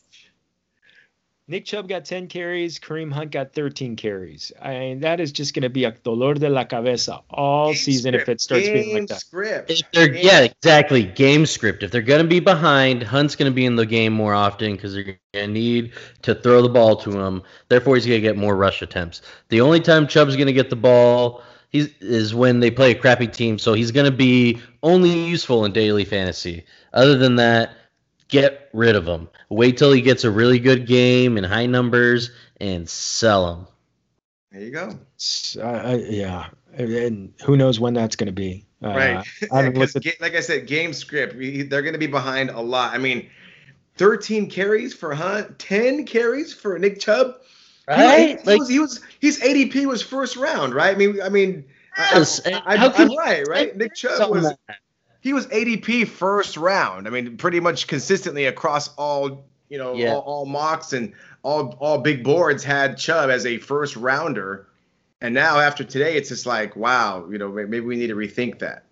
Nick Chubb got 10 carries. Kareem Hunt got 13 carries. I mean, that is just going to be a dolor de la cabeza all season if it starts being like that. Script. Yeah, exactly. Game script. If they're going to be behind, Hunt's going to be in the game more often because they're going to need to throw the ball to him. Therefore, he's going to get more rush attempts. The only time Chubb's going to get the ball is when they play a crappy team. So he's going to be only useful in daily fantasy. Other than that, get rid of him. Wait till he gets a really good game and high numbers and sell him. There you go. Yeah. And who knows when that's going to be. Right. Like I said, game script. They're going to be behind a lot. I mean, 13 carries for Hunt, 10 carries for Nick Chubb. Right? His ADP was first round, right? I mean, yes. I'm right? Nick Chubb was. He was ADP first round. I mean, pretty much consistently across all mocks and all big boards had Chubb as a first rounder. And now after today, it's just like, wow, maybe we need to rethink that.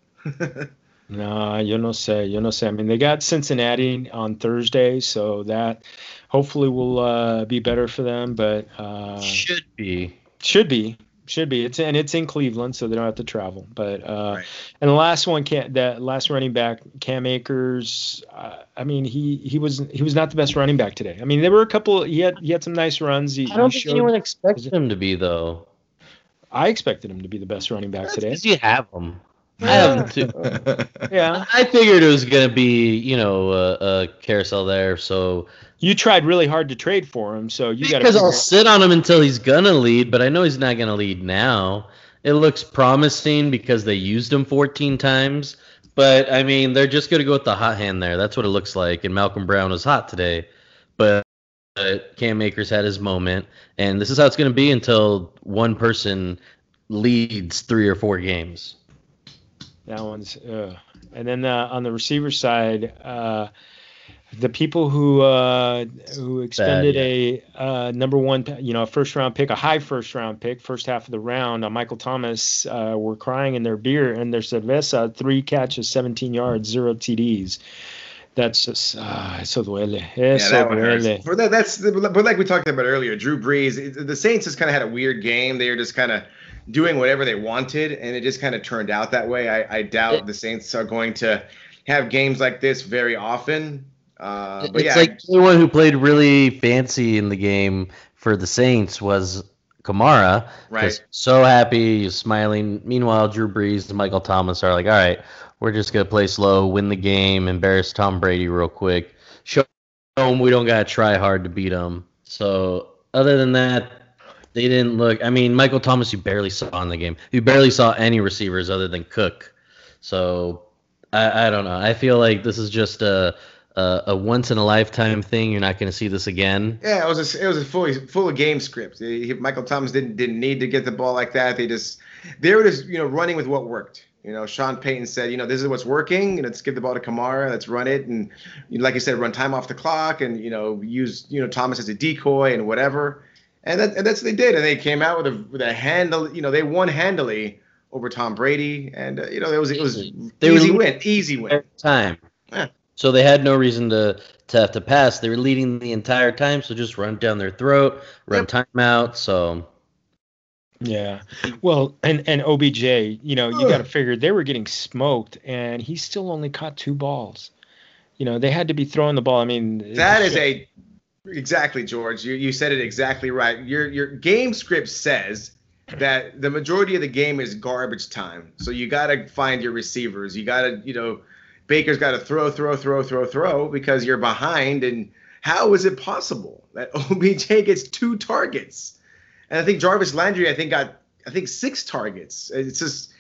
No, yo no sé. I mean, they got Cincinnati on Thursday, so that hopefully will be better for them. But should be. It's in Cleveland, so they don't have to travel. But right. And the last one, that last running back, Cam Akers. I mean, he was not the best running back today. I mean, there were a couple. He had some nice runs. I don't think anyone expected him to be though. I expected him to be the best running back today. Because you have him. I have him too. Yeah. I figured it was gonna be a carousel there, so. You tried really hard to trade for him, so you got to. Because I'll sit on him until he's gonna lead, but I know he's not gonna lead now. It looks promising because they used him 14 times, but I mean they're just gonna go with the hot hand there. That's what it looks like. And Malcolm Brown was hot today, but Cam Akers had his moment, and this is how it's gonna be until one person leads 3 or 4 games. That one's, and then on the receiver side. The people who expended a number one, a first round pick, a high first round pick, first half of the round on Michael Thomas were crying in their beer and their cerveza. 3 catches, 17 yards, 0 TDs. That's just eso duele. Eso duele. But like we talked about earlier, Drew Brees, the Saints just kind of had a weird game. They were just kind of doing whatever they wanted, and it just kind of turned out that way. I doubt the Saints are going to have games like this very often. It's like anyone who played really fancy in the game for the Saints was Kamara. Right. So happy, smiling. Meanwhile, Drew Brees and Michael Thomas are like, all right, we're just going to play slow, win the game, embarrass Tom Brady real quick. Show them we don't got to try hard to beat them. So other than that, they didn't look. I mean, Michael Thomas, you barely saw in the game. You barely saw any receivers other than Cook. So I don't know. I feel like this is just a once in a lifetime thing. You're not going to see this again. Yeah, it was a full of game script. Michael Thomas didn't need to get the ball like that. They were just running with what worked. Sean Payton said, this is what's working. Let's give the ball to Kamara. Let's run it, and like you said, run time off the clock, and use Thomas as a decoy and whatever. And that's what they did. And they came out with a handle. They won handily over Tom Brady, and it was easy win. Time. Yeah. So they had no reason to have to pass. They were leading the entire time, so just run down their throat, run timeout. So, yeah. Well, and OBJ, you got to figure they were getting smoked, and he still only caught 2 balls. They had to be throwing the ball. I mean, that is exactly, George. You said it exactly right. Your game script says that the majority of the game is garbage time. So you got to find your receivers. You got to, Baker's got to throw because you're behind. And how is it possible that OBJ gets 2 targets? And I think Jarvis Landry, got 6 targets. It's just,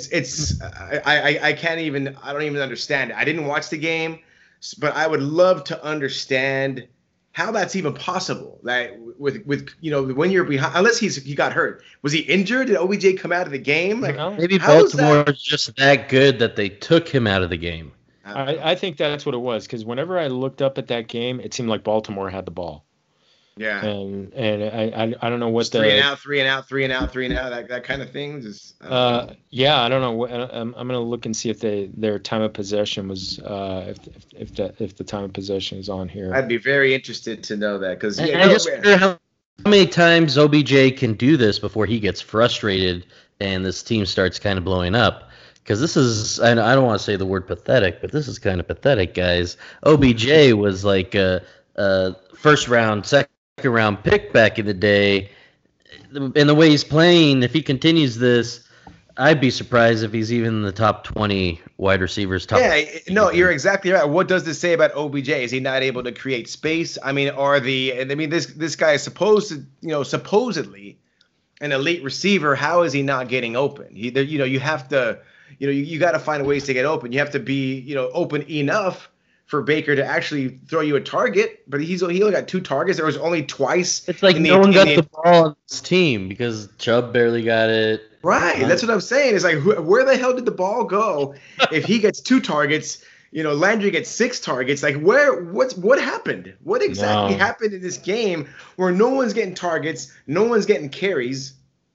I can't even, I don't even understand it. I didn't watch the game, but I would love to understand how that's even possible. That with when you're behind, unless he got hurt. Was he injured? Did OBJ come out of the game? Like, maybe Baltimore is just that good that they took him out of the game. I think that's what it was, because whenever I looked up at that game, it seemed like Baltimore had the ball. Yeah. And I don't know what the 3 and out, that kind of thing. Just yeah, I don't know. I'm gonna look and see if their time of possession was if the time of possession is on here. I'd be very interested to know that, because I just wonder how many times OBJ can do this before he gets frustrated and this team starts kind of blowing up. Because this is, I don't want to say the word pathetic, but this is kind of pathetic, guys. OBJ was like a first round, second round pick back in the day. And the way he's playing, if he continues this, I'd be surprised if he's even in the top 20 wide receivers. No, you're exactly right. What does this say about OBJ? Is he not able to create space? I mean, this guy is supposedly an elite receiver. How is he not getting open? You have to, you got to find ways to get open. You have to be, open enough for Baker to actually throw you a target, but he only got 2 targets. There was only twice. It's like no one got the ball on this team because Chubb barely got it. Right, that's what I'm saying. It's like, where the hell did the ball go? If he gets 2 targets, Landry gets 6 targets. Like, what happened? What exactly happened in this game where no one's getting targets, no one's getting carries?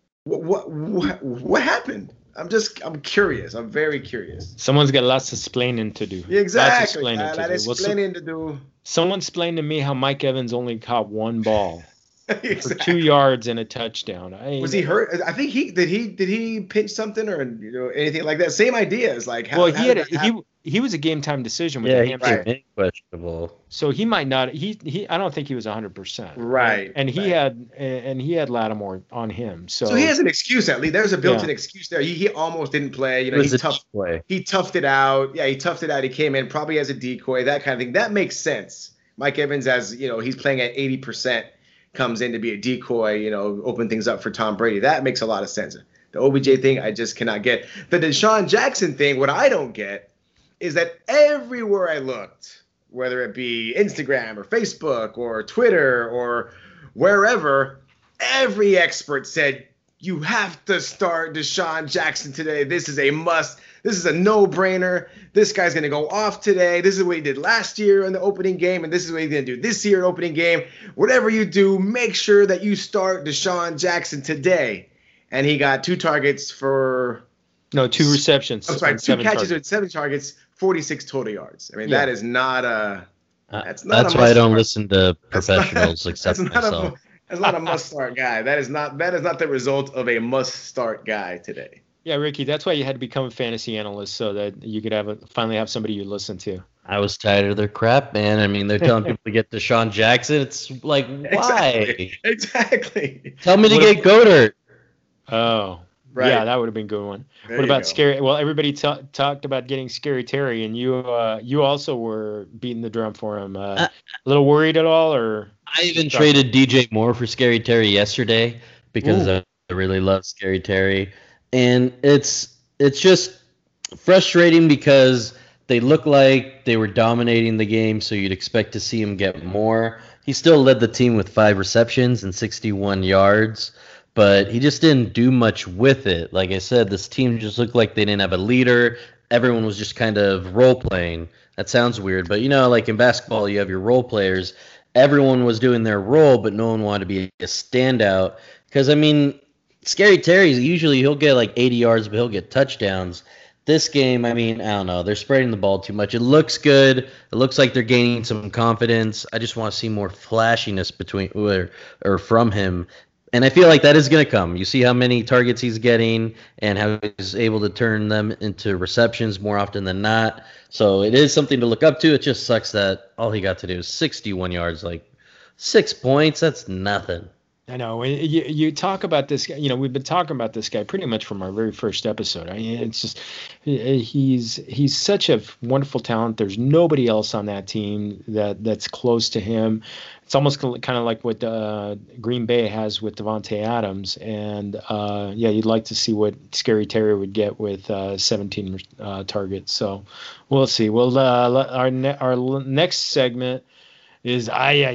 What happened? I'm curious. I'm very curious. Someone's got lots of explaining to do. Exactly. Explaining to do. Someone explained to me how Mike Evans only caught 1 ball exactly. for 2 yards and a touchdown. Was he hurt? I think did he pinch something or anything like that? Same idea. Is like how, he was a game time decision with the hamstring. Right. Questionable. So he might not. I don't think he was 100%. Right. And he had Lattimore on him. So he has an excuse at least. There's a built-in excuse there. He almost didn't play. He toughed it out. Yeah, he toughed it out. He came in probably as a decoy, that kind of thing. That makes sense. Mike Evans, as he's playing at 80%, comes in to be a decoy. Open things up for Tom Brady. That makes a lot of sense. The OBJ thing, I just cannot get. The Deshaun Jackson thing, what I don't get is that everywhere I looked, whether it be Instagram or Facebook or Twitter or wherever, every expert said, you have to start Deshaun Jackson today. This is a must. This is a no-brainer. This guy's going to go off today. This is what he did last year in the opening game, and this is what he's going to do this year in the opening game. Whatever you do, make sure that you start Deshaun Jackson today. And he got 2 targets for... No, 2 receptions. I'm sorry, 2 catches with 7 targets, 46 total yards. I mean, that is not a... That's why I don't listen to professionals except myself. That's not a must-start guy. That is not the result of a must-start guy today. Yeah, Ricky, that's why you had to become a fantasy analyst so that you could finally have somebody you listen to. I was tired of their crap, man. I mean, they're telling people to get Deshaun Jackson. It's like, why? Exactly. Tell me to get Goddard. Oh, right. Yeah, that would have been a good one. What about Scary? Well, everybody talked about getting Scary Terry, and you also were beating the drum for him. A little worried at all, or? I even traded DJ Moore for Scary Terry yesterday because I really love Scary Terry, and it's just frustrating because they look like they were dominating the game, so you'd expect to see him get more. He still led the team with 5 receptions and 61 yards. But he just didn't do much with it. Like I said, this team just looked like they didn't have a leader. Everyone was just kind of role-playing. That sounds weird, but like in basketball, you have your role players. Everyone was doing their role, but no one wanted to be a standout. Because, I mean, Scary Terry, usually he'll get like 80 yards, but he'll get touchdowns. This game, I mean, I don't know. They're spreading the ball too much. It looks good. It looks like they're gaining some confidence. I just want to see more flashiness or from him. And I feel like that is going to come. You see how many targets he's getting and how he's able to turn them into receptions more often than not. So it is something to look up to. It just sucks that all he got to do is 61 yards, like 6 points. That's nothing. I know. You talk about this guy. We've been talking about this guy pretty much from our very first episode. I mean, it's just he's such a wonderful talent. There's nobody else on that team that's close to him. It's almost kind of like what Green Bay has with Devontae Adams. And yeah, you'd like to see what Scary Terry would get with 17 targets. So we'll see. Well, our next segment is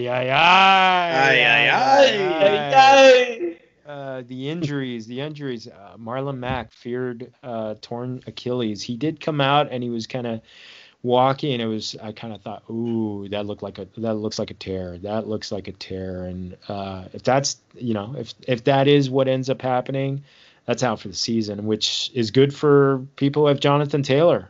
the injuries. Marlon Mack feared torn Achilles. He did come out and he was kind of walking. I kind of thought, ooh, that looks like a tear. That looks like a tear. And if that's if that is what ends up happening, that's out for the season, which is good for people who have Jonathan Taylor.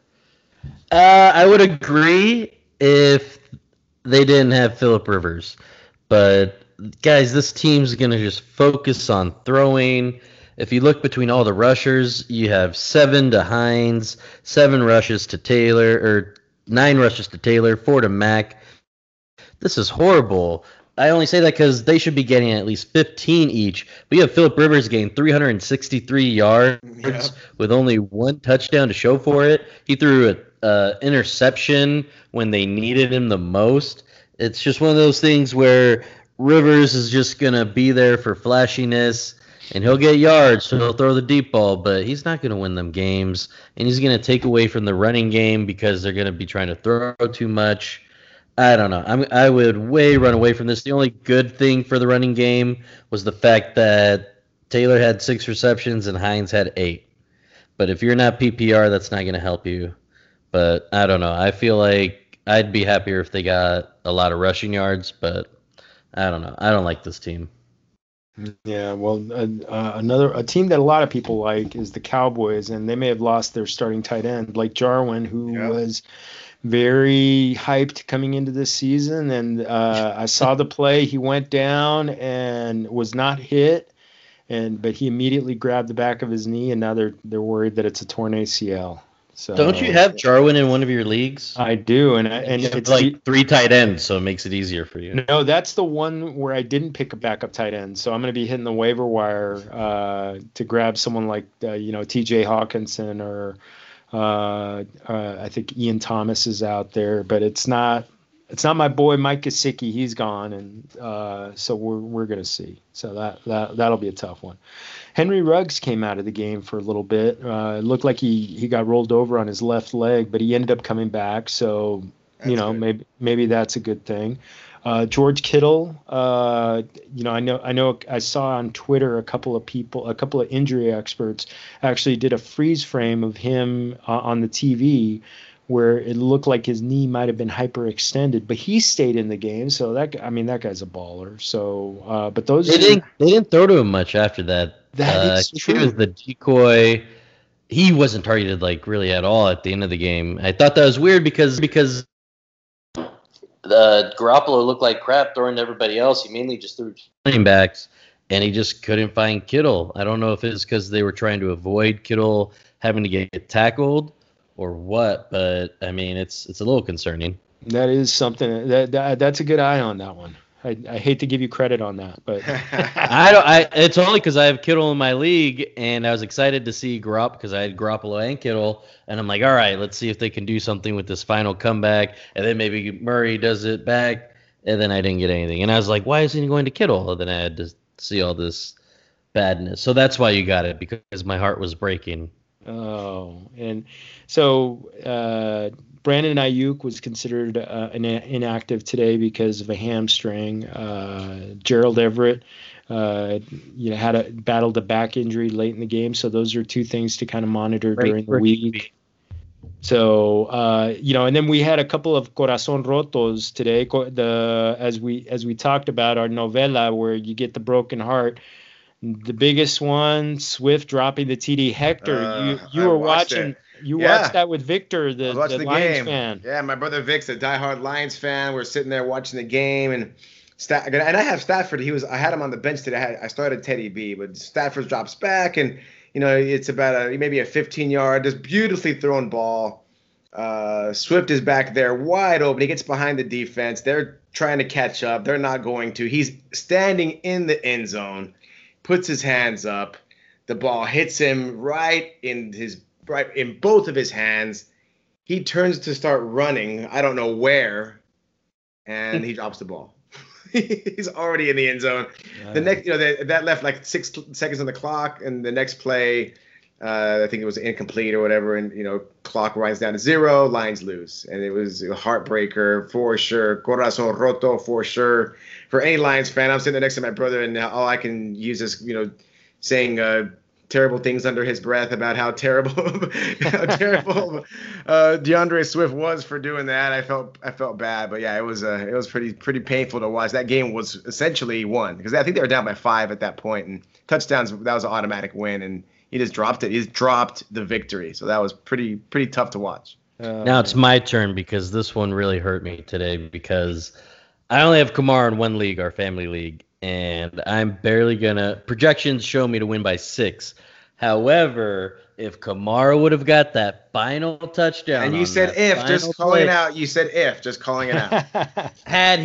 I would agree if they didn't have Phillip Rivers. But, guys, this team's going to just focus on throwing. If you look between all the rushers, you have 7 to Hines, 7 rushes to Taylor, or 9 rushes to Taylor, 4 to Mack. This is horrible. I only say that because they should be getting at least 15 each. But you have Phillip Rivers gain 363 yards with only 1 touchdown to show for it. He threw an interception when they needed him the most. It's just one of those things where Rivers is just going to be there for flashiness, and he'll get yards, so he'll throw the deep ball, but he's not going to win them games, and he's going to take away from the running game because they're going to be trying to throw too much. I don't know. I would run away from this. The only good thing for the running game was the fact that Taylor had 6 receptions and Hines had 8. But if you're not PPR, that's not going to help you. But I don't know. I feel like I'd be happier if they got a lot of rushing yards, but I don't know. I don't like this team. Yeah, well, a team that a lot of people like is the Cowboys, and they may have lost their starting tight end, Blake Jarwin, who was very hyped coming into this season. And I saw the play. He went down and was not hit, but he immediately grabbed the back of his knee, and now they're worried that it's a torn ACL. So, don't you have Jarwin in one of your leagues? I do, and it's like 3 tight ends, so it makes it easier for you. No, that's the one where I didn't pick a backup tight end, so I'm going to be hitting the waiver wire to grab someone like T.J. Hawkinson or I think Ian Thomas is out there, but it's not my boy Mike Gesicki. He's gone, and so we're going to see. So that'll be a tough one. Henry Ruggs came out of the game for a little bit. It looked like he got rolled over on his left leg, but he ended up coming back. So maybe that's a good thing. George Kittle, I know I saw on Twitter a couple of injury experts actually did a freeze frame of him on the TV where it looked like his knee might have been hyperextended, but he stayed in the game. So that guy's a baller. So, but they didn't throw to him much after that. That is true. He was the decoy. He wasn't targeted really at all at the end of the game. I thought that was weird because Garoppolo looked like crap throwing to everybody else. He mainly just threw running backs, and he just couldn't find Kittle. I don't know if it's because they were trying to avoid Kittle having to get tackled or what, but I mean, it's a little concerning. That is something that's a good eye on that one. I hate to give you credit on that, but it's only because I have Kittle in my league, and I was excited to see Garoppolo because I had Garoppolo and Kittle, and I'm like, all right, let's see if they can do something with this final comeback, and then maybe Murray does it back, and then I didn't get anything, and I was like, why isn't he going to Kittle? And then I had to see all this badness, so that's why you got it, because my heart was breaking. Oh, and so Brandon Ayuk was considered inactive today because of a hamstring. Gerald Everett, battled a back injury late in the game. So those are 2 things to kind of monitor during the week. So, and then we had a couple of corazón rotos today. As we talked about our novela where you get the broken heart. The biggest one, Swift dropping the TD. Hector, you were watching. Watched that with Victor, the Lions game. Fan. Yeah, my brother Vic's a diehard Lions fan. We're sitting there watching the game, and I have Stafford. I had him on the bench today. I started Teddy B, but Stafford drops back, and it's about maybe a 15-yard, just beautifully thrown ball. Swift is back there wide open. He gets behind the defense. They're trying to catch up. They're not going to. He's standing in the end zone, puts his hands up. The ball hits him right in both of his hands. He turns to start running. I don't know where, and he drops the ball. He's already in the end zone. The next, that left like 6 seconds on the clock, and the next play, I think it was incomplete or whatever, and clock winds down to 0. Lions lose, and it was a heartbreaker for sure. Corazón roto for sure. For any Lions fan, I'm sitting there next to my brother, and all I can use is saying terrible things under his breath about how terrible DeAndre Swift was for doing that. I felt bad, but yeah, it was pretty painful to watch. That game was essentially won because I think they were down by 5 at that point, and touchdowns, that was an automatic win, and he just dropped it. He just dropped the victory, so that was pretty tough to watch. Now it's my turn because this one really hurt me today because I only have Kamara in one league, our family league, and I'm barely gonna. Projections show me to win by 6. However, if Kamara would have got that final touchdown, and you said if, just calling it out. You said if, just calling it out. Had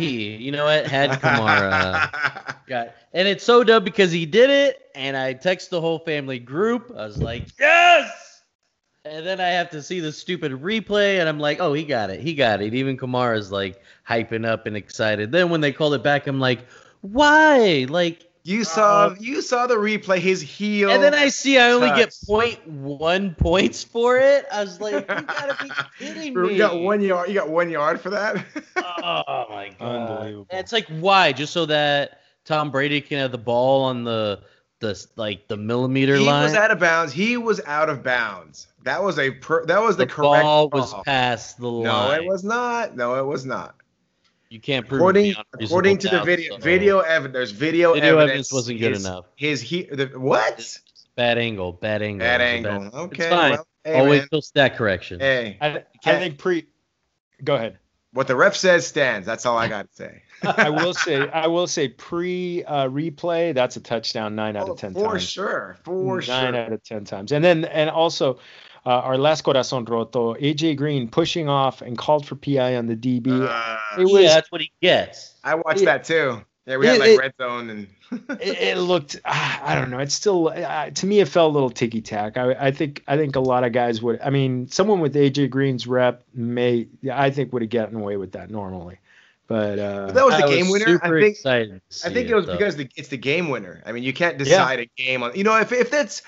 Kamara and it's so dumb because he did it, and I text the whole family group. I was like, yes! And then I have to see the stupid replay, and I'm like, oh, he got it. Even Kamara's like hyping up and excited. Then when they called it back, I'm like, why? Like, you saw the replay, his heel. And then I see I only get 0.1 points for it. I was like, you gotta be kidding me. You got 1 yard. You got 1 yard for that? Oh my god. Unbelievable. And it's like, why? Just so that Tom Brady can have the ball on the millimeter line. He was out of bounds. That was the correct ball. Was past the line. No, it was not. You can't prove according to the video evidence. There's video evidence wasn't good enough. What? Bad angle. Okay. It's fine. Well, hey, always still stat correction. Hey. I think Go ahead. What the ref says stands. That's all I got to say. I will say pre replay, that's a touchdown 9 out of 10 times. For sure. 9 out of 10 times. And also our last Corazón Roto, AJ Green pushing off and called for PI on the DB. That's what he gets. I watched that too. Yeah, we had red zone and it looked. I don't know. It's still to me, it felt a little ticky tack. I think a lot of guys would. I mean, someone with AJ Green's rep would have gotten away with that normally. But that was the game winner. I think it was because it's the game winner. I mean, you can't decide a game on. If it's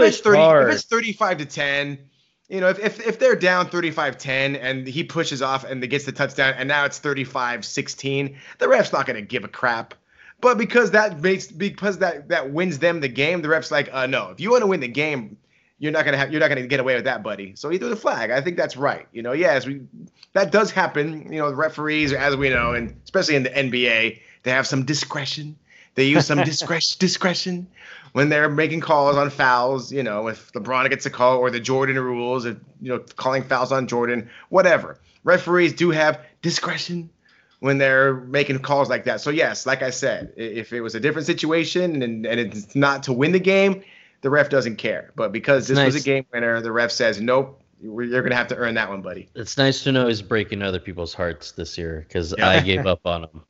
35-10. If they're down 35-10 and he pushes off and gets the touchdown and now it's 35-16, the ref's not going to give a crap. But because that wins them the game, the ref's like, no, if you want to win the game, you're not going to get away with that, buddy. So he threw the flag. I think that's right. That does happen. The referees, as we know, and especially in the NBA, they have some discretion. They use some discretion when they're making calls on fouls, if LeBron gets a call or the Jordan rules, calling fouls on Jordan, whatever. Referees do have discretion when they're making calls like that. So, yes, like I said, if it was a different situation and it's not to win the game, the ref doesn't care. But because this was a game winner, the ref says, nope, you're going to have to earn that one, buddy. It's nice to know he's breaking other people's hearts this year because I gave up on him.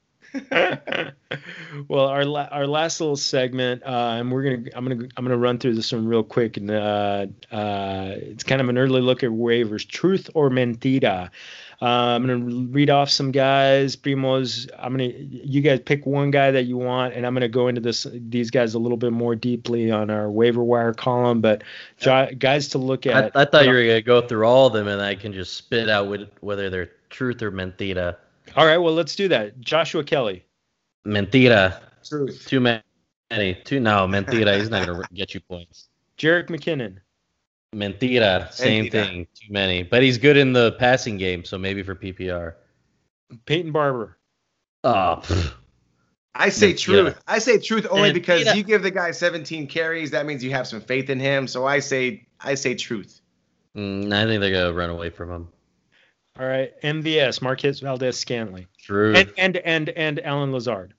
Well, our last little segment, and I'm gonna run through this one real quick, and it's kind of an early look at waivers. Truth or mentira? I'm gonna read off some guys. Primos, you guys pick one guy that you want, and I'm gonna go into these guys a little bit more deeply on our waiver wire column. But guys to look at. I thought you were gonna go through all of them, and I can just spit out whether they're truth or mentira. All right, well, let's do that. Joshua Kelly. Mentira. Truth. Too many. No, mentira. He's not going to get you points. Jerick McKinnon. Mentira. Same thing. Too many. But he's good in the passing game, so maybe for PPR. Peyton Barber. Oh, I say truth. I say truth only because you give the guy 17 carries. That means you have some faith in him. So I say truth. I think they're going to run away from him. All right, MVS, Marquez Valdez-Scantling. True. And Alan Lazard.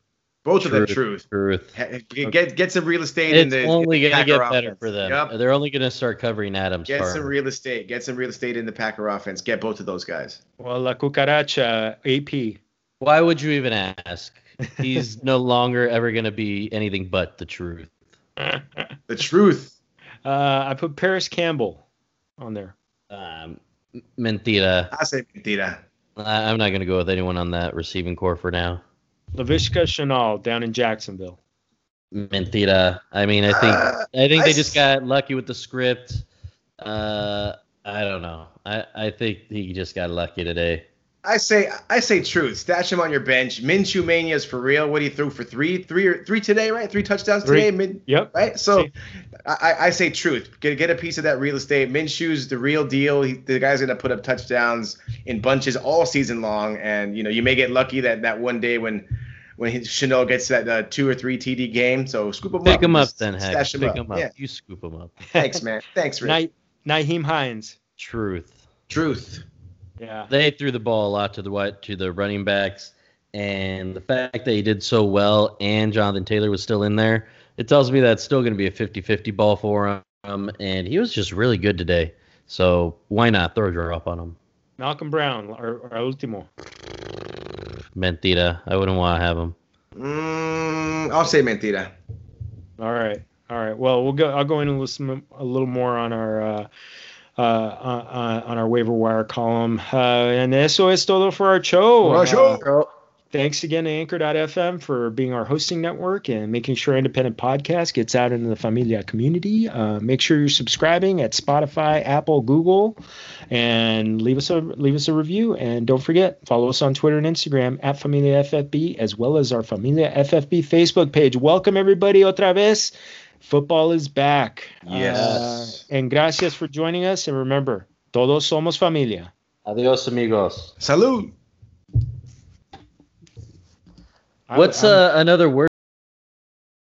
Both of them truth. Get some real estate it's in the. It's only going to get better offense. for them. Yep. They're only going to start covering Adams. Get some real estate. Get some real estate in the Packer offense. Get both of those guys. Well, La Cucaracha, AP. Why would you even ask? He's no longer ever going to be anything but the truth. The truth. I put Paris Campbell on there. Mentira. I say mentira. I'm not going to go with anyone on that receiving core for now. Laviska Shenault down in Jacksonville. Mentira. I mean, I think they just got lucky with the script. I don't know. I think he just got lucky today. I say truth. Stash him on your bench. Minshew Mania is for real. What he threw for three today, right? 3 touchdowns today. Yep. Right. So I say truth. Get a piece of that real estate. Minshew's the real deal. The guy's gonna put up touchdowns in bunches all season long, and you may get lucky that one day when Shenault gets that 2 or 3 TD game. So scoop him up. Pick him up then, Heck. Stash him up. Yeah. You scoop him up. Thanks, man. Thanks, Rick. Nyheim Hines. Truth. Yeah. They threw the ball a lot to the running backs, and the fact that he did so well and Jonathan Taylor was still in there, it tells me that's still going to be a 50-50 ball for him, and he was just really good today. So why not throw a drop on him? Malcolm Brown, our último. Mentira. I wouldn't want to have him. I'll say mentira. All right. Well, I'll go into a little more on our waiver wire column. And eso es todo for our show. Thanks again to Anchor.fm for being our hosting network and making sure Independent Podcast gets out into the Familia community. Make sure you're subscribing at Spotify, Apple, Google, and leave us a review. And don't forget, follow us on Twitter and Instagram at Familia FFB, as well as our Familia FFB Facebook page. Welcome everybody otra vez. Football is back. Yes. And gracias for joining us. And remember, todos somos familia. Adios, amigos. Salud. What's another word?